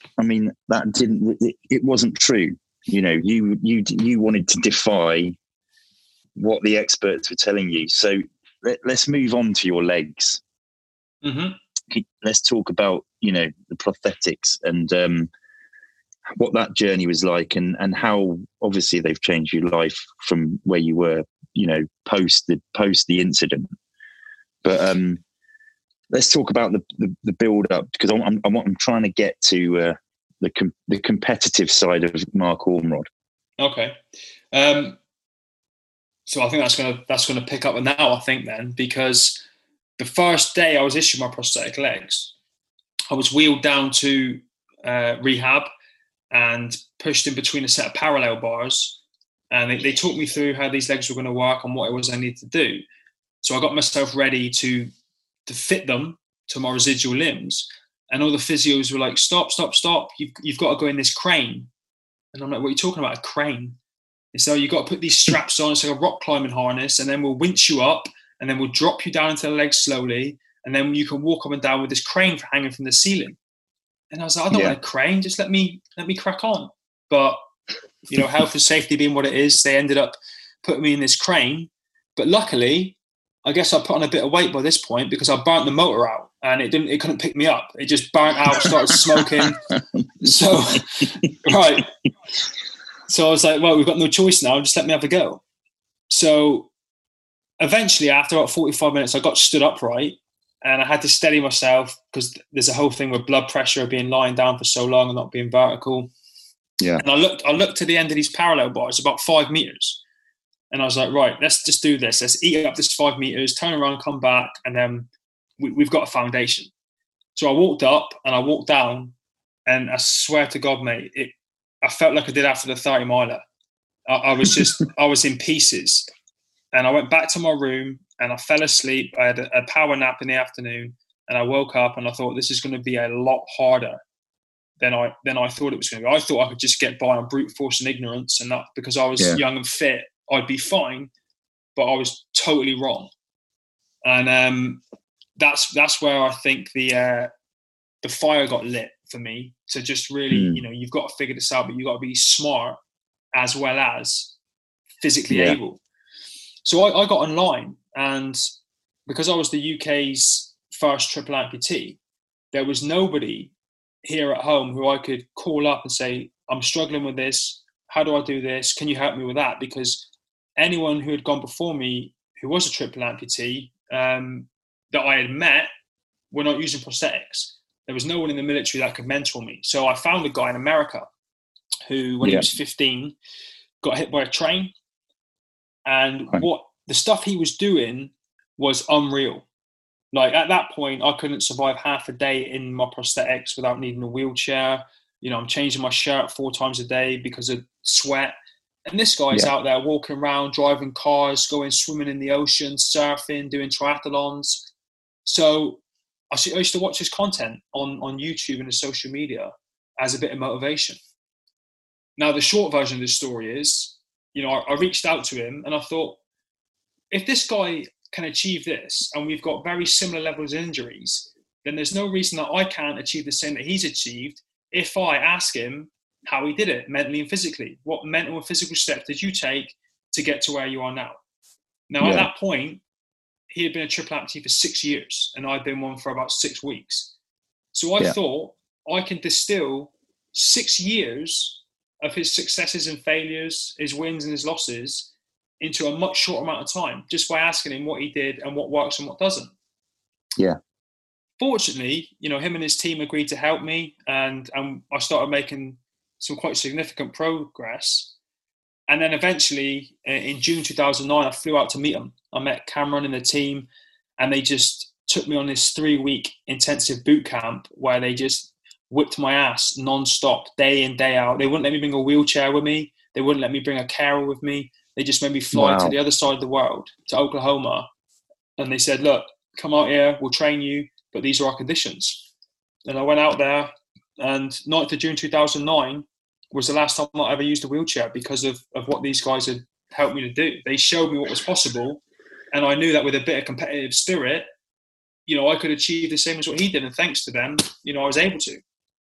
it wasn't true. You know, you wanted to defy what the experts were telling you. So let's move on to your legs. Mm-hmm. Let's talk about, you know, the prosthetics and what that journey was like, and how obviously they've changed your life from where you were, you know, post the incident. But let's talk about the build up, because I'm trying to get to the competitive side of Mark Ormrod. Okay. So I think that's gonna pick up now, I think, then, because the first day I was issued my prosthetic legs, I was wheeled down to rehab and pushed in between a set of parallel bars, and they talked me through how these legs were going to work and what it was I needed to do. So I got myself ready to fit them to my residual limbs, and all the physios were like, stop, you've got to go in this crane. And I'm like, what are you talking about, a crane? And so you've got to put these straps on, it's like a rock climbing harness, and then we'll winch you up, and then we'll drop you down into the legs slowly, and then you can walk up and down with this crane hanging from the ceiling. And I was like, I don't want a crane, just let me crack on. But, you know, health and safety being what it is, they ended up putting me in this crane. But luckily, I guess I put on a bit of weight by this point, because I burnt the motor out and it couldn't pick me up. It just burnt out, started smoking. So, right. So I was like, well, we've got no choice now, just let me have a go. So eventually, after about 45 minutes, I got stood upright, and I had to steady myself, because there's a whole thing with blood pressure being lying down for so long and not being vertical. Yeah. And I looked to the end of these parallel bars, about 5 meters. And I was like, right, let's just do this. Let's eat up this 5 meters, turn around, come back, and then we've got a foundation. So I walked up and I walked down, and I swear to God, mate, I felt like I did after the 30 miler. I was in pieces. And I went back to my room and I fell asleep. I had a power nap in the afternoon, and I woke up and I thought, this is going to be a lot harder than I thought it was going to be. I thought I could just get by on brute force and ignorance, and that because I was young and fit, I'd be fine. But I was totally wrong. And that's where I think the fire got lit for me, to just really, you know, you've got to figure this out, but you've got to be smart as well as physically able. So I got online, and because I was the UK's first triple amputee, there was nobody here at home who I could call up and say, I'm struggling with this. How do I do this? Can you help me with that? Because anyone who had gone before me who was a triple amputee that I had met were not using prosthetics. There was no one in the military that could mentor me. So I found a guy in America who, when he was 15, got hit by a train. And what the stuff he was doing was unreal. Like, at that point, I couldn't survive half a day in my prosthetics without needing a wheelchair. You know, I'm changing my shirt 4 times a day because of sweat. And this guy's out there walking around, driving cars, going swimming in the ocean, surfing, doing triathlons. So I used to watch his content on YouTube and his social media as a bit of motivation. Now, the short version of the story is, you know, I reached out to him and I thought, if this guy can achieve this and we've got very similar levels of injuries, then there's no reason that I can't achieve the same that he's achieved if I ask him how he did it mentally and physically. What mental and physical steps did you take to get to where you are now? Now, at that point, he had been a triple amputee for 6 years and I'd been one for about 6 weeks. So I thought I can distill 6 years of his successes and failures, his wins and his losses, into a much shorter amount of time, just by asking him what he did and what works and what doesn't. Yeah. Fortunately, you know, him and his team agreed to help me, and I started making some quite significant progress. And then eventually, in June 2009, I flew out to meet him. I met Cameron and the team, and they just took me on this 3-week intensive boot camp where they just whipped my ass non-stop, day in, day out. They wouldn't let me bring a wheelchair with me. They wouldn't let me bring a carer with me. They just made me fly to the other side of the world, to Oklahoma. And they said, look, come out here, we'll train you, but these are our conditions. And I went out there, and 9th of June 2009 was the last time I ever used a wheelchair because of what these guys had helped me to do. They showed me what was possible, and I knew that with a bit of competitive spirit, you know, I could achieve the same as what he did. And thanks to them, you know, I was able to.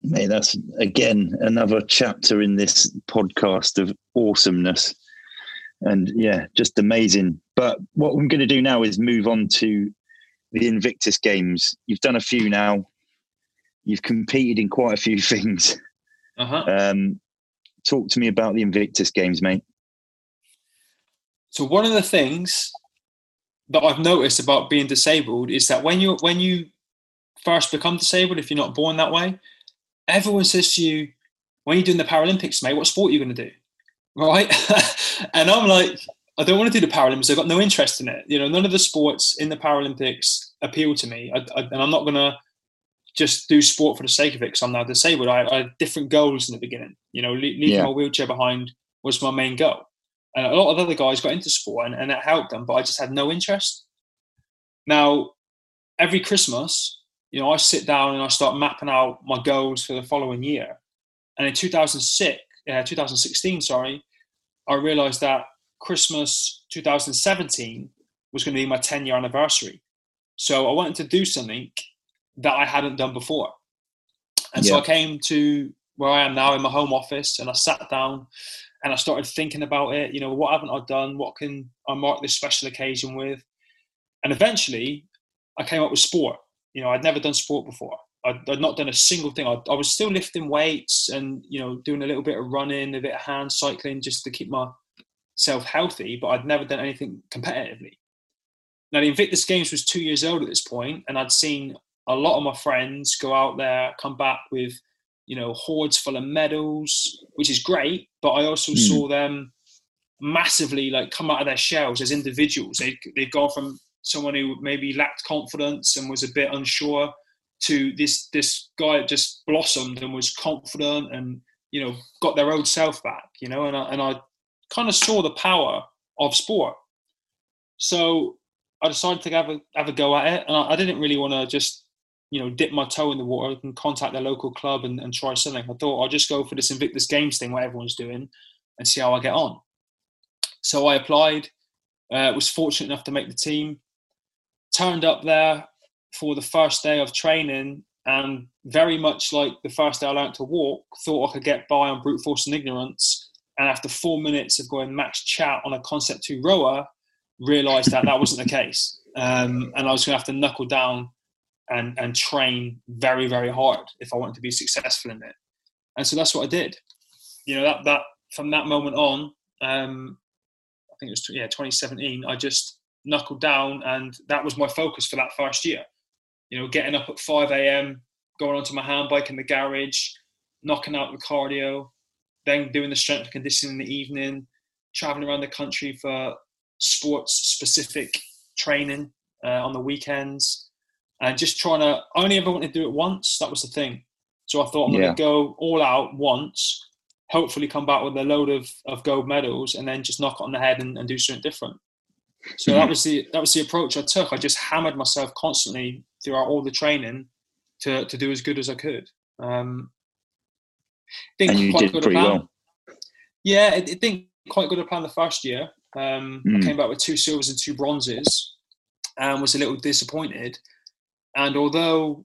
Mate, that's again another chapter in this podcast of awesomeness. And yeah, just amazing. But what I'm going to do now is move on to the Invictus Games. You've done a few now. You've competed in quite a few things. Talk to me about the Invictus Games, mate. So one of the things that I've noticed about being disabled is that when you first become disabled, if you're not born that way, everyone says to you, when you're doing the Paralympics, mate, what sport are you going to do? Right? And I'm like, I don't want to do the Paralympics. I've got no interest in it. You know, none of the sports in the Paralympics appeal to me. And I'm not going to just do sport for the sake of it because I'm now disabled. I had different goals in the beginning. You know, leaving my wheelchair behind was my main goal. And a lot of other guys got into sport and it helped them, but I just had no interest. Now, every Christmas, you know, I sit down and I start mapping out my goals for the following year. And in 2016, I realized that Christmas 2017 was going to be my 10-year anniversary. So I wanted to do something that I hadn't done before. And so I came to where I am now in my home office and I sat down and I started thinking about it. You know, what haven't I done? What can I mark this special occasion with? And eventually I came up with sport. You know, I'd never done sport before. I'd not done a single thing. I was still lifting weights and, you know, doing a little bit of running, a bit of hand cycling just to keep myself healthy, but I'd never done anything competitively. Now, the Invictus Games was 2 years old at this point, and I'd seen a lot of my friends go out there, come back with, you know, hoards full of medals, which is great, but I also saw them massively like come out of their shells as individuals. They'd gone from someone who maybe lacked confidence and was a bit unsure to this guy that just blossomed and was confident and, you know, got their old self back, you know, and I kind of saw the power of sport. So I decided to have a go at it, and I didn't really want to just, you know, dip my toe in the water and contact their local club and try something. I thought I'll just go for this Invictus Games thing, what everyone's doing, and see how I get on. So I applied, was fortunate enough to make the team, turned up there for the first day of training, and very much like the first day I learned to walk, thought I could get by on brute force and ignorance. And after 4 minutes of going max chat on a Concept 2 rower, realised that wasn't the case. And I was going to have to knuckle down and train very, very hard if I wanted to be successful in it. And so that's what I did. You know, that from that moment on, I think it was 2017, I just knuckled down, and that was my focus for that first year. You know, getting up at 5 a.m, going onto my hand bike in the garage, knocking out the cardio, then doing the strength and conditioning in the evening, traveling around the country for sports-specific training on the weekends, and just trying to, I only ever wanted to do it once. That was the thing. So I thought I'm going to go all out once, hopefully come back with a load of gold medals, and then just knock it on the head and do something different. So that was the approach I took. I just hammered myself constantly throughout all the training to do as good as I could. And you did pretty well. Yeah, it didn't quite go to plan the first year. I came back with 2 silvers and 2 bronzes, and was a little disappointed. And although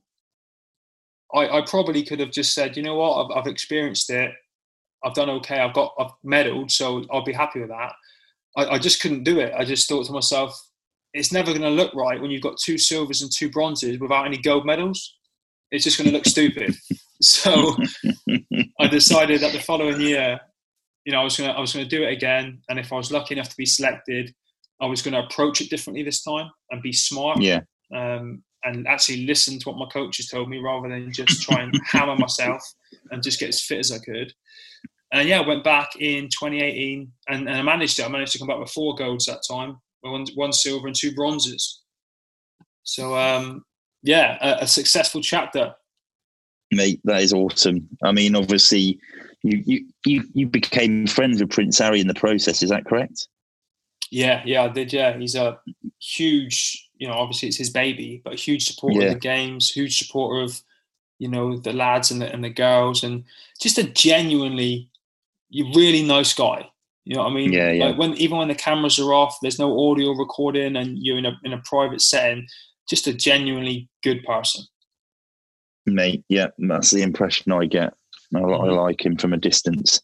I probably could have just said, you know what, I've experienced it, I've done okay, I've medaled, so I'll be happy with that. I just couldn't do it. I just thought to myself, it's never going to look right when you've got 2 silvers and 2 bronzes without any gold medals. It's just going to look stupid. So I decided that the following year, you know, I was going to do it again. And if I was lucky enough to be selected, I was going to approach it differently this time and be smart. Yeah. And actually listen to what my coaches told me rather than just try and hammer myself and just get as fit as I could. And I went back in 2018 and I managed it. I managed to come back with 4 golds that time, 1 silver and 2 bronzes. So, a successful chapter. Mate, that is awesome. I mean, obviously, you became friends with Prince Harry in the process. Is that correct? Yeah, I did. Yeah, he's a huge, you know, obviously it's his baby, but a huge supporter of the games, huge supporter of, you know, the lads and the girls, and just a genuinely really nice guy. You know what I mean? Yeah. Like even when the cameras are off, there's no audio recording, and you're in a private setting, just a genuinely good person. Mate, yeah, that's the impression I get. I like him from a distance.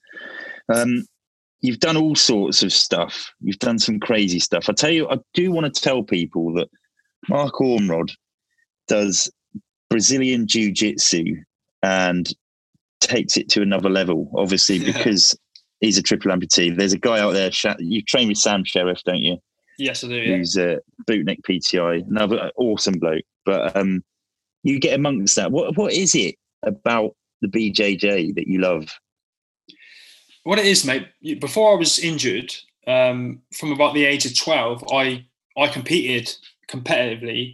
You've done all sorts of stuff. You've done some crazy stuff. I tell you, I do want to tell people that Mark Ormrod does Brazilian Jiu-Jitsu and takes it to another level, obviously, because he's a triple amputee. There's a guy out there, you train with Sam Sheriff, don't you? Yes, I do, yeah. Who's a bootneck PTI, another awesome bloke. But you get amongst that. What is it about the BJJ that you love? What it is, mate, before I was injured, from about the age of 12, I competed competitively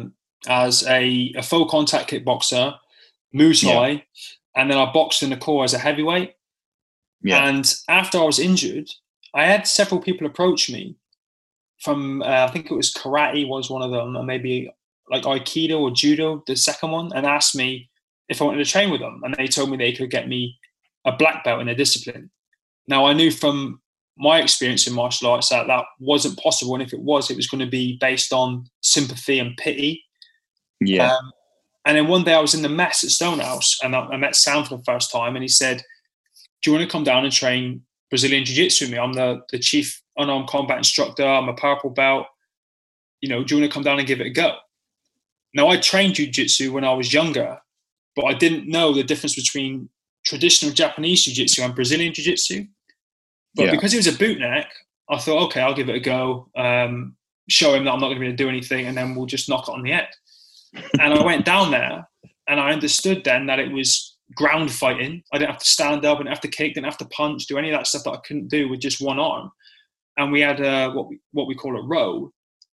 as a full contact kickboxer, Muay Thai, and then I boxed in the core as a heavyweight. Yeah. And after I was injured, I had several people approach me from, I think it was karate was one of them, and maybe like Aikido or Judo, the second one, and asked me if I wanted to train with them. And they told me they could get me a black belt in a discipline. Now, I knew from my experience in martial arts that wasn't possible. And if it was going to be based on sympathy and pity. Yeah. And then one day I was in the mess at Stonehouse and I met Sam for the first time. And he said, do you want to come down and train Brazilian Jiu-Jitsu with me? I'm the chief unarmed combat instructor. I'm a purple belt. Do you want to come down and give it a go? Now, I trained Jiu-Jitsu when I was younger, but I didn't know the difference between traditional Japanese Jiu-Jitsu and Brazilian Jiu-Jitsu. But because he was a bootneck, I thought, okay, I'll give it a go, show him that I'm not going to be able to do anything, and then we'll just knock it on the head. And I went down there, and I understood then that it was ground fighting. I didn't have to stand up, I didn't have to kick, didn't have to punch, do any of that stuff that I couldn't do with just one arm. And we had what we call a row.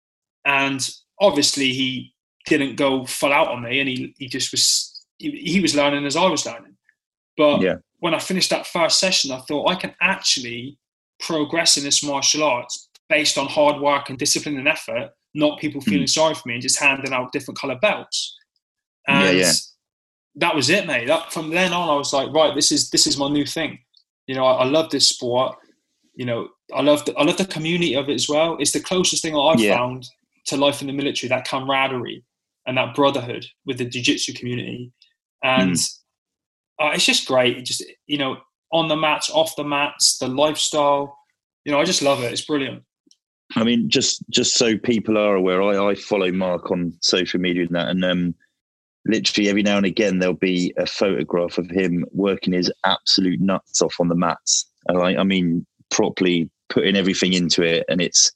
And obviously he didn't go full out on me, and he just was learning as I was learning. But when I finished that first session, I thought I can actually progress in this martial arts based on hard work and discipline and effort, not people feeling sorry for me and just handing out different colour belts. And that was it, mate. From then on, I was like, right, this is my new thing. I love this sport. I love the community of it as well. It's the closest thing I've found to life in the military, that camaraderie and that brotherhood with the jiu-jitsu community. And it's just great. Just, on the mats, off the mats, the lifestyle, I just love it. It's brilliant. I mean, just so people are aware, I follow Mark on social media and that, and literally every now and again, there'll be a photograph of him working his absolute nuts off on the mats. I mean, properly putting everything into it. And it's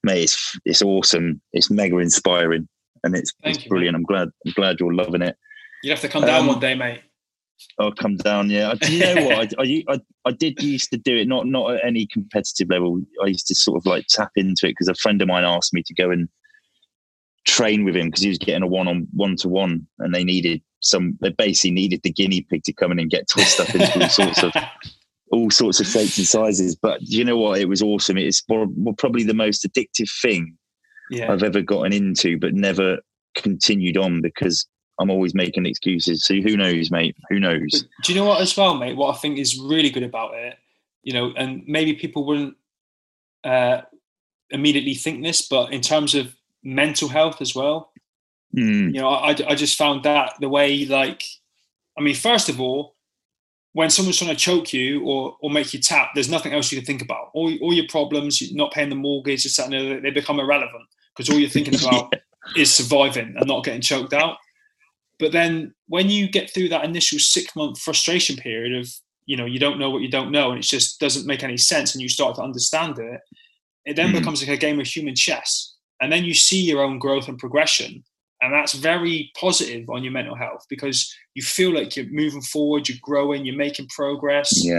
awesome. It's mega inspiring, and it's brilliant. Mate. I'm glad you're loving it. You have to come down one day, mate. I'll come down, yeah. Do you know what? I did used to do it, not at any competitive level. I used to sort of like tap into it because a friend of mine asked me to go and train with him because he was getting a one-to-one, and they basically needed the guinea pig to come in and get twist up into all sorts of shapes and sizes. But you know what? It was awesome. It's probably the most addictive thing I've ever gotten into, but never continued on because I'm always making excuses. So who knows, mate? Who knows? But do you know what as well, mate? What I think is really good about it, and maybe people wouldn't immediately think this, but in terms of mental health as well, I just found that the way, first of all, when someone's trying to choke you or make you tap, there's nothing else you can think about. All your problems, you're not paying the mortgage, they become irrelevant because all you're thinking about is surviving and not getting choked out. But then when you get through that initial 6-month frustration period of, you don't know what you don't know, and it just doesn't make any sense, and you start to understand it, it then becomes like a game of human chess. And then you see your own growth and progression. And that's very positive on your mental health because you feel like you're moving forward, you're growing, you're making progress. Yeah.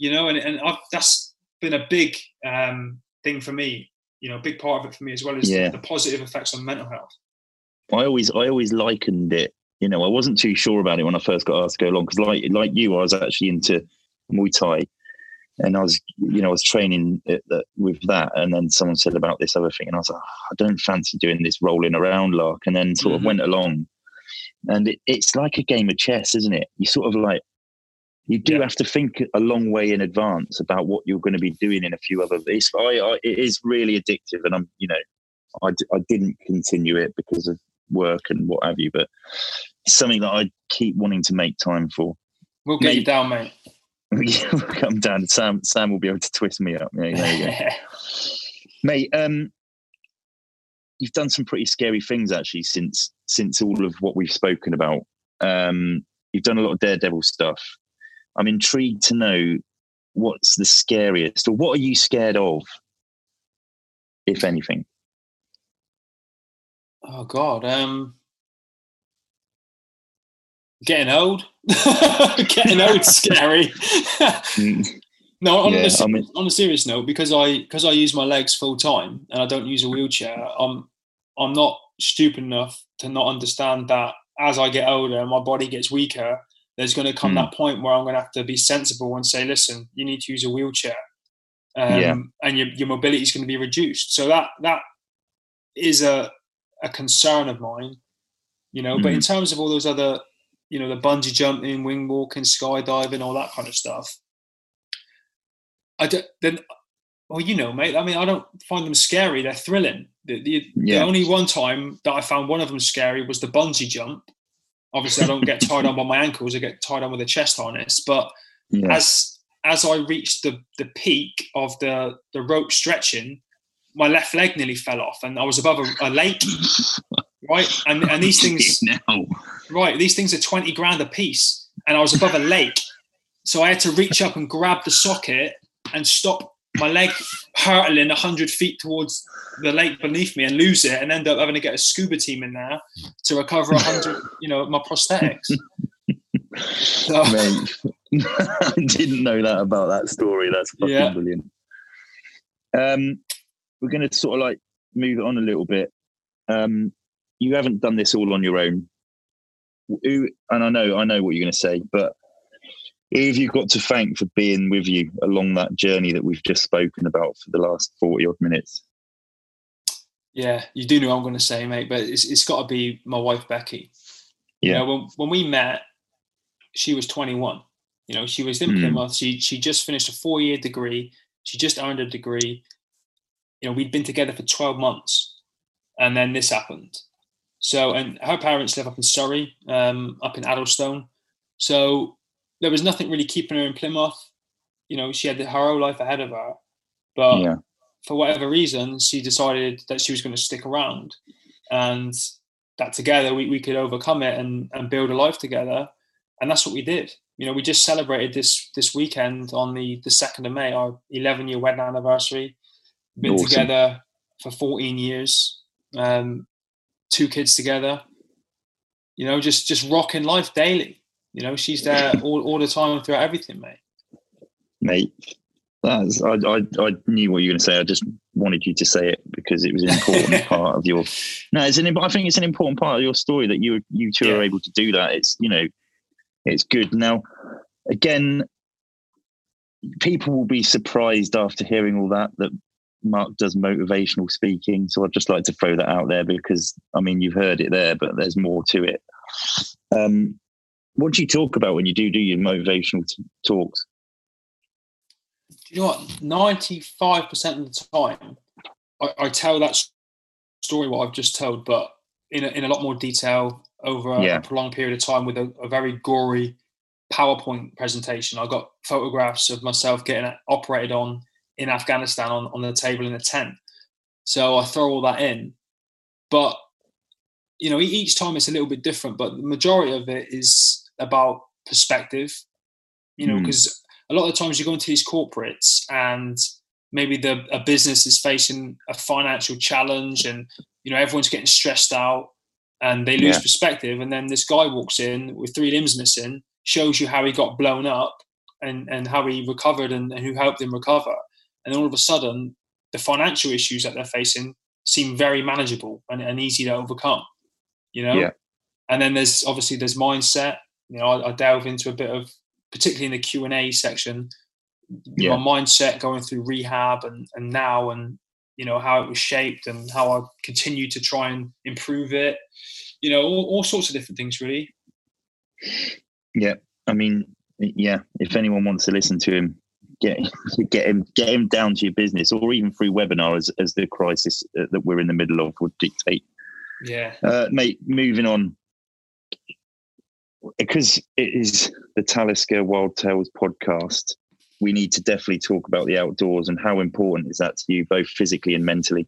That's been a big thing for me, a big part of it for me as well as the positive effects on mental health. I always likened it. I wasn't too sure about it when I first got asked to go along because like you, I was actually into Muay Thai, and I was training with that. And then someone said about this other thing, and I was like, I don't fancy doing this rolling around lark. And then sort of went along, and it's like a game of chess, isn't it? You sort of like, you do have to think a long way in advance about what you're going to be doing in a few other. It is really addictive, and I didn't continue it because of work and what have you, but something that I keep wanting to make time for. We'll get you down, mate. We'll come down. Sam will be able to twist me up. Yeah, there you go. Mate, you've done some pretty scary things actually since all of what we've spoken about. You've done a lot of daredevil stuff. I'm intrigued to know what's the scariest, or what are you scared of, if anything? Oh God, getting old. Getting old, scary. No, on a serious note, because I use my legs full time and I don't use a wheelchair. I'm not stupid enough to not understand that as I get older and my body gets weaker, there's going to come that point where I'm going to have to be sensible and say, listen, you need to use a wheelchair, and your mobility is going to be reduced. So that is a concern of mine, But in terms of all those other, the bungee jumping, wing walking, skydiving, all that kind of stuff, mate. I mean, I don't find them scary. They're thrilling. The only one time that I found one of them scary was the bungee jump. Obviously, I don't get tied on by my ankles. I get tied on with a chest harness. But as I reached the peak of the rope stretching, my left leg nearly fell off, and I was above a lake. Right, and these things, these things are 20 grand a piece, and I was above a lake, so I had to reach up and grab the socket and stop my leg hurtling 100 feet towards the lake beneath me and lose it, and end up having to get a scuba team in there to recover 100, my prosthetics. So, mate, I didn't know that about that story. That's fucking brilliant. We're going to sort of like move it on a little bit. You haven't done this all on your own. And I know what you're going to say, but who have you got to thank for being with you along that journey that we've just spoken about for the last 40 odd minutes? Yeah, you do know what I'm going to say, mate, but it's got to be my wife, Becky. Yeah. When we met, she was 21. She was in Plymouth. She just finished a 4-year degree. She just earned a degree. We'd been together for 12 months, and then this happened. So, and her parents live up in Surrey, up in Addlestone. So there was nothing really keeping her in Plymouth. She had her whole life ahead of her. But for whatever reason, she decided that she was going to stick around, and that together we could overcome it and build a life together. And that's what we did. We just celebrated this weekend on the 2nd of May, our 11-year wedding anniversary. Been awesome. Together for 14 years, 2 kids together, just rocking life daily. She's there all the time throughout everything, mate. Mate, I knew what you were going to say. I just wanted you to say it because it was an important part of your. No, I think it's an important part of your story that you two are able to do that. It's it's good. Now, again, people will be surprised after hearing all that Mark does motivational speaking. So I'd just like to throw that out there because, I mean, you've heard it there, but there's more to it. What do you talk about when you do your motivational talks? You know what? 95% of the time, I tell that story, what I've just told, but in a lot more detail over a prolonged period of time with a very gory PowerPoint presentation. I got photographs of myself getting operated on in Afghanistan on the table in a tent. So I throw all that in. But, each time it's a little bit different, but the majority of it is about perspective, because a lot of the times you go into these corporates and maybe a business is facing a financial challenge and, everyone's getting stressed out and they lose perspective. And then this guy walks in with 3 limbs missing, shows you how he got blown up and how he recovered and who helped him recover. And all of a sudden, the financial issues that they're facing seem very manageable and easy to overcome, Yeah. And then there's mindset. I delve into a bit of, particularly in the Q&A section, my mindset going through rehab and now and, how it was shaped and how I continue to try and improve it. All sorts of different things, really. Yeah. I mean, if anyone wants to listen to him, get him down to your business, or even through webinar as the crisis that we're in the middle of would dictate. Yeah, mate. Moving on. because it is the Talisker Wild Tales podcast, we need to definitely talk about the outdoors and how important is that to you, both physically and mentally.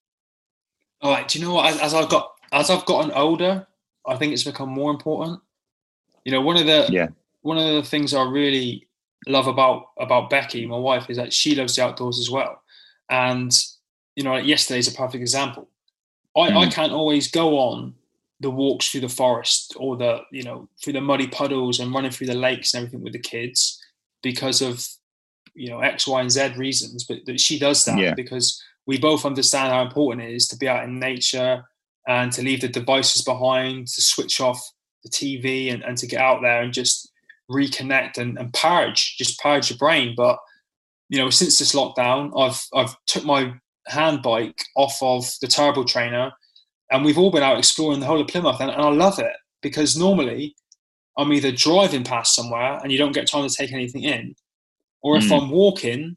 All right. Do you know what? As I've gotten older, I think it's become more important. You know, one of the things I really love about Becky, my wife, is that she loves the outdoors as well. And you know, like yesterday's a perfect example. I can't always go on the walks through the forest or through the muddy puddles and running through the lakes and everything with the kids because of, X, Y, and Z reasons. But that she does that because we both understand how important it is to be out in nature and to leave the devices behind, to switch off the TV and to get out there and just reconnect and purge your brain. But, since this lockdown, I've took my hand bike off of the turbo trainer and we've all been out exploring the whole of Plymouth and I love it because normally I'm either driving past somewhere and you don't get time to take anything in, or if I'm walking,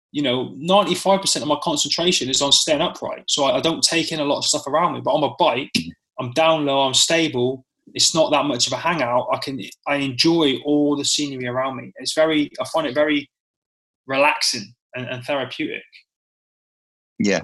95% of my concentration is on staying upright. So I don't take in a lot of stuff around me. But on my bike, I'm down low, I'm stable. It's not that much of a hangout. I enjoy all the scenery around me. I find it very relaxing and therapeutic. Yeah.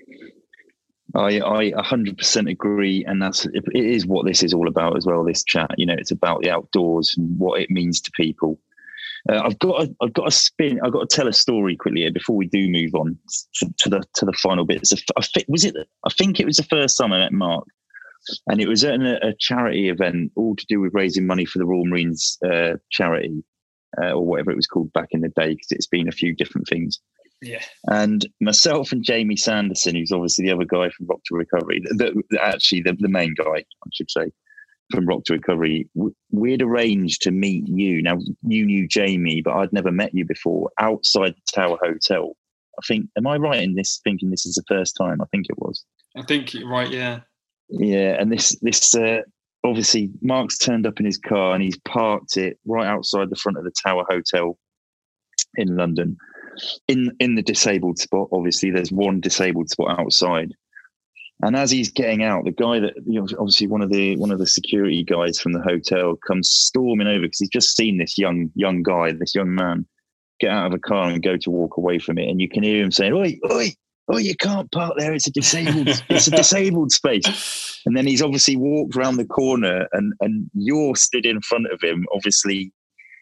I 100% agree, and it is what this is all about as well. This chat, it's about the outdoors and what it means to people. I've got to tell a story quickly here before we do move on to the final bit. I think it was the first time I met Mark, and it was at a charity event, all to do with raising money for the Royal Marines charity, or whatever it was called back in the day, because it's been a few different things. Yeah. And myself and Jamie Sanderson, who's obviously the other guy from Rock to Recovery, the main guy, I should say, from Rock to Recovery, we'd arranged to meet you. Now, you knew Jamie, but I'd never met you before, outside the Tower Hotel. I think, am I right in this, thinking this is the first time? I think it was. I think you're right, yeah. Yeah, and this obviously, Mark's turned up in his car and he's parked it right outside the front of the Tower Hotel in London. In the disabled spot, obviously, there's one disabled spot outside. And as he's getting out, the guy that, obviously one of the security guys from the hotel comes storming over because he's just seen this young man get out of a car and go to walk away from it. And you can hear him saying, "Oi, oi, oh, you can't park there. It's a disabled space." And then he's obviously walked around the corner and you're stood in front of him, obviously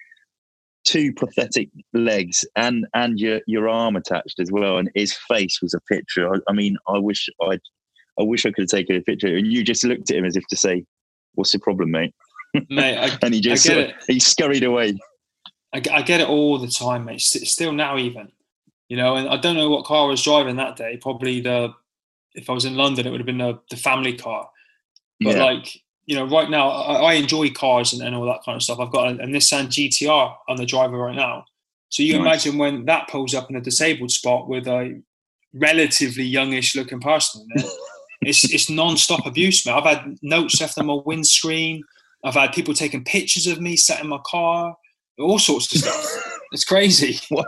two pathetic legs and your arm attached as well. And his face was a picture. I mean, I wish I could have taken a picture. And you just looked at him as if to say, "What's the problem, mate?" Mate, and he scurried away. I get it all the time, mate. Still now even, and I don't know what car I was driving that day. Probably if I was in London, it would have been the family car. But right now, I enjoy cars and all that kind of stuff. I've got a Nissan GTR on the driver right now. So you imagine when that pulls up in a disabled spot with a relatively youngish looking person in it, it's non-stop abuse, mate. I've had notes left on my windscreen. I've had people taking pictures of me sat in my car, all sorts of stuff. It's crazy. What?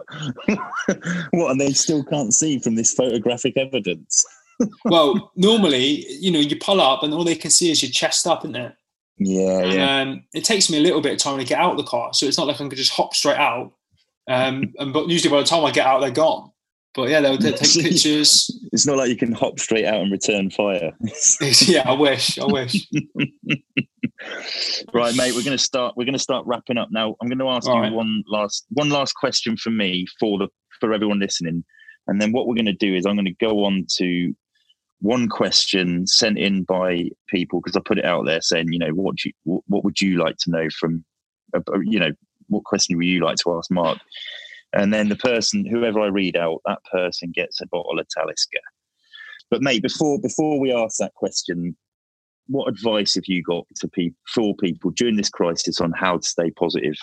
And they still can't see from this photographic evidence? Well, normally, you pull up and all they can see is your chest up, isn't it? Yeah. It takes me a little bit of time to get out of the car, so it's not like I can just hop straight out. But usually by the time I get out, they're gone. But yeah, they'll take pictures. It's not like you can hop straight out and return fire. Yeah, I wish. Right, mate. We're going to start wrapping up now. I'm going to ask you one last question from me for everyone listening, and then what we're going to do is I'm going to go on to one question sent in by people, because I put it out there saying, what would you like to know from, what question would you like to ask Mark? And then the person, whoever I read out, that person gets a bottle of Talisker. But mate, before we ask that question, what advice have you got for people during this crisis on how to stay positive?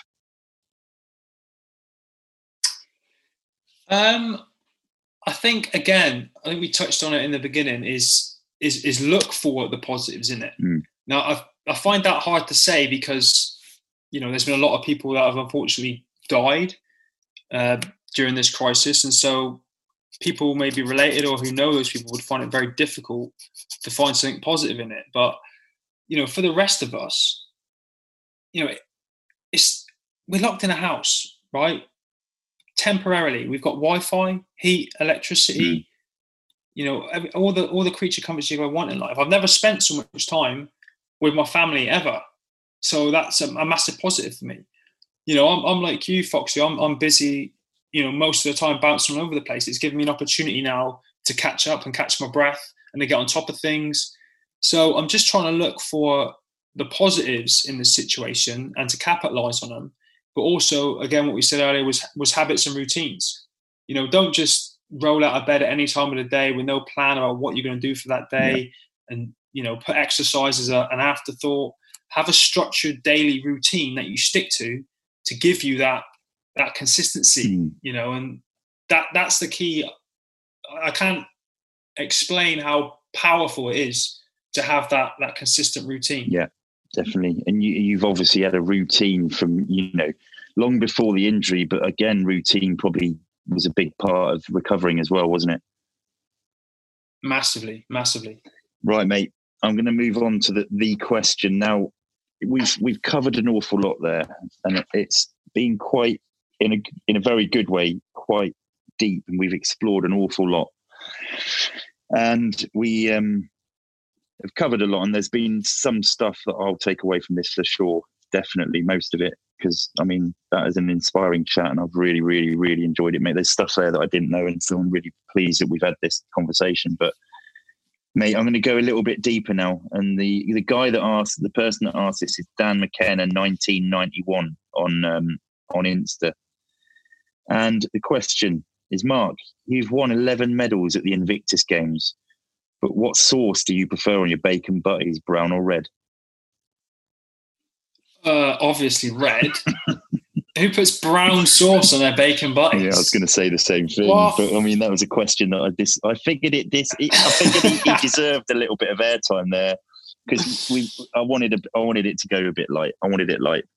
I think we touched on it in the beginning, is look for the positives in it. Now, I find that hard to say because, there's been a lot of people that have unfortunately died during this crisis. And so people maybe related or who know those people would find it very difficult to find something positive in it. But, for the rest of us, we're locked in a house, right? Temporarily, we've got Wi-Fi, heat, electricity. All the creature comforts you want in life. I've never spent so much time with my family ever, so that's a massive positive for me. I'm like you, Foxy. I'm busy, most of the time bouncing all over the place. It's given me an opportunity now to catch up and catch my breath and to get on top of things. So I'm just trying to look for the positives in the situation and to capitalize on them. But also, again, what we said earlier was habits and routines. Don't just roll out of bed at any time of the day with no plan about what you're going to do for that day. Yeah. And, put exercise as an afterthought. Have a structured daily routine that you stick to give you that consistency, and that's the key. I can't explain how powerful it is to have that consistent routine. Yeah, definitely. And you've obviously had a routine from, long before the injury, but again, routine probably was a big part of recovering as well, wasn't it? Massively. Right, mate. I'm going to move on to the question now. We've covered an awful lot there, and it's been quite, in a very good way, quite deep, and we've explored an awful lot. And we have covered a lot, and there's been some stuff that I'll take away from this for sure, definitely, most of it, because, that is an inspiring chat, and I've really, really, really enjoyed it, mate. There's stuff there that I didn't know, and so I'm really pleased that we've had this conversation. But, mate, I'm going to go a little bit deeper now. And the person that asked this is Dan McKenna, 1991 on Insta. And the question is, Mark, you've won 11 medals at the Invictus Games, but what sauce do you prefer on your bacon butties, brown or red? Obviously red. Who puts brown sauce on their bacon butties? Yeah, I was going to say the same thing. What? But that was a question that I figured he deserved a little bit of airtime there, because I wanted it to go a bit light. I wanted it light.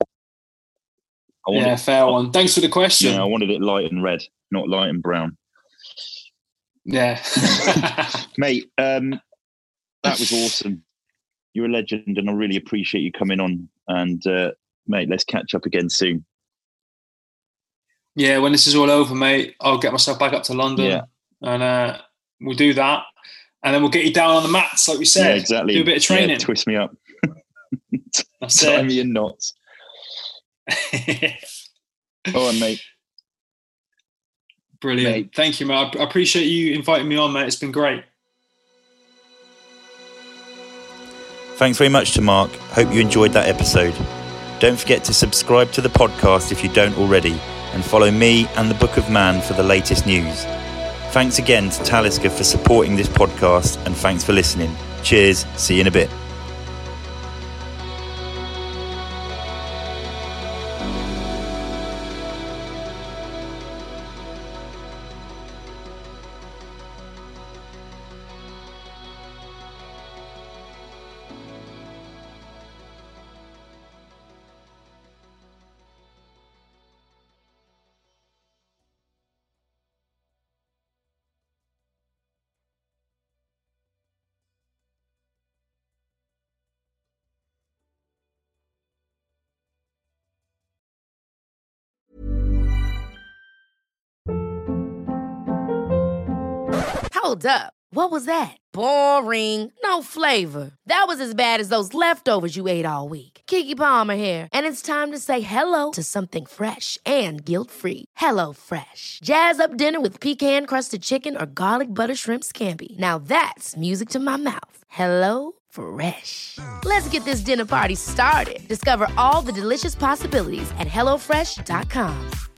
Fair one. Thanks for the question. Yeah, I wanted it light and red, not light and brown. Yeah. Mate, that was awesome. You're a legend, and I really appreciate you coming on. And, mate, let's catch up again soon. Yeah, when this is all over, mate, I'll get myself back up to London, and we'll do that. And then we'll get you down on the mats, like we said. Yeah, exactly. Do a bit of training. Yeah, twist me up. That's Tie it. me in knots. All right, mate. Brilliant. Mate. Thank you, mate. I appreciate you inviting me on, mate. It's been great. Thanks very much to Mark. Hope you enjoyed that episode. Don't forget to subscribe to the podcast if you don't already, and follow me and the Book of Man for the latest news. Thanks again to Talisker for supporting this podcast, and thanks for listening. Cheers. See you in a bit. Hold up. What was that? Boring. No flavor. That was as bad as those leftovers you ate all week. Keke Palmer here. And it's time to say hello to something fresh and guilt-free. HelloFresh. Jazz up dinner with pecan-crusted chicken or garlic butter shrimp scampi. Now that's music to my mouth. HelloFresh. Let's get this dinner party started. Discover all the delicious possibilities at HelloFresh.com.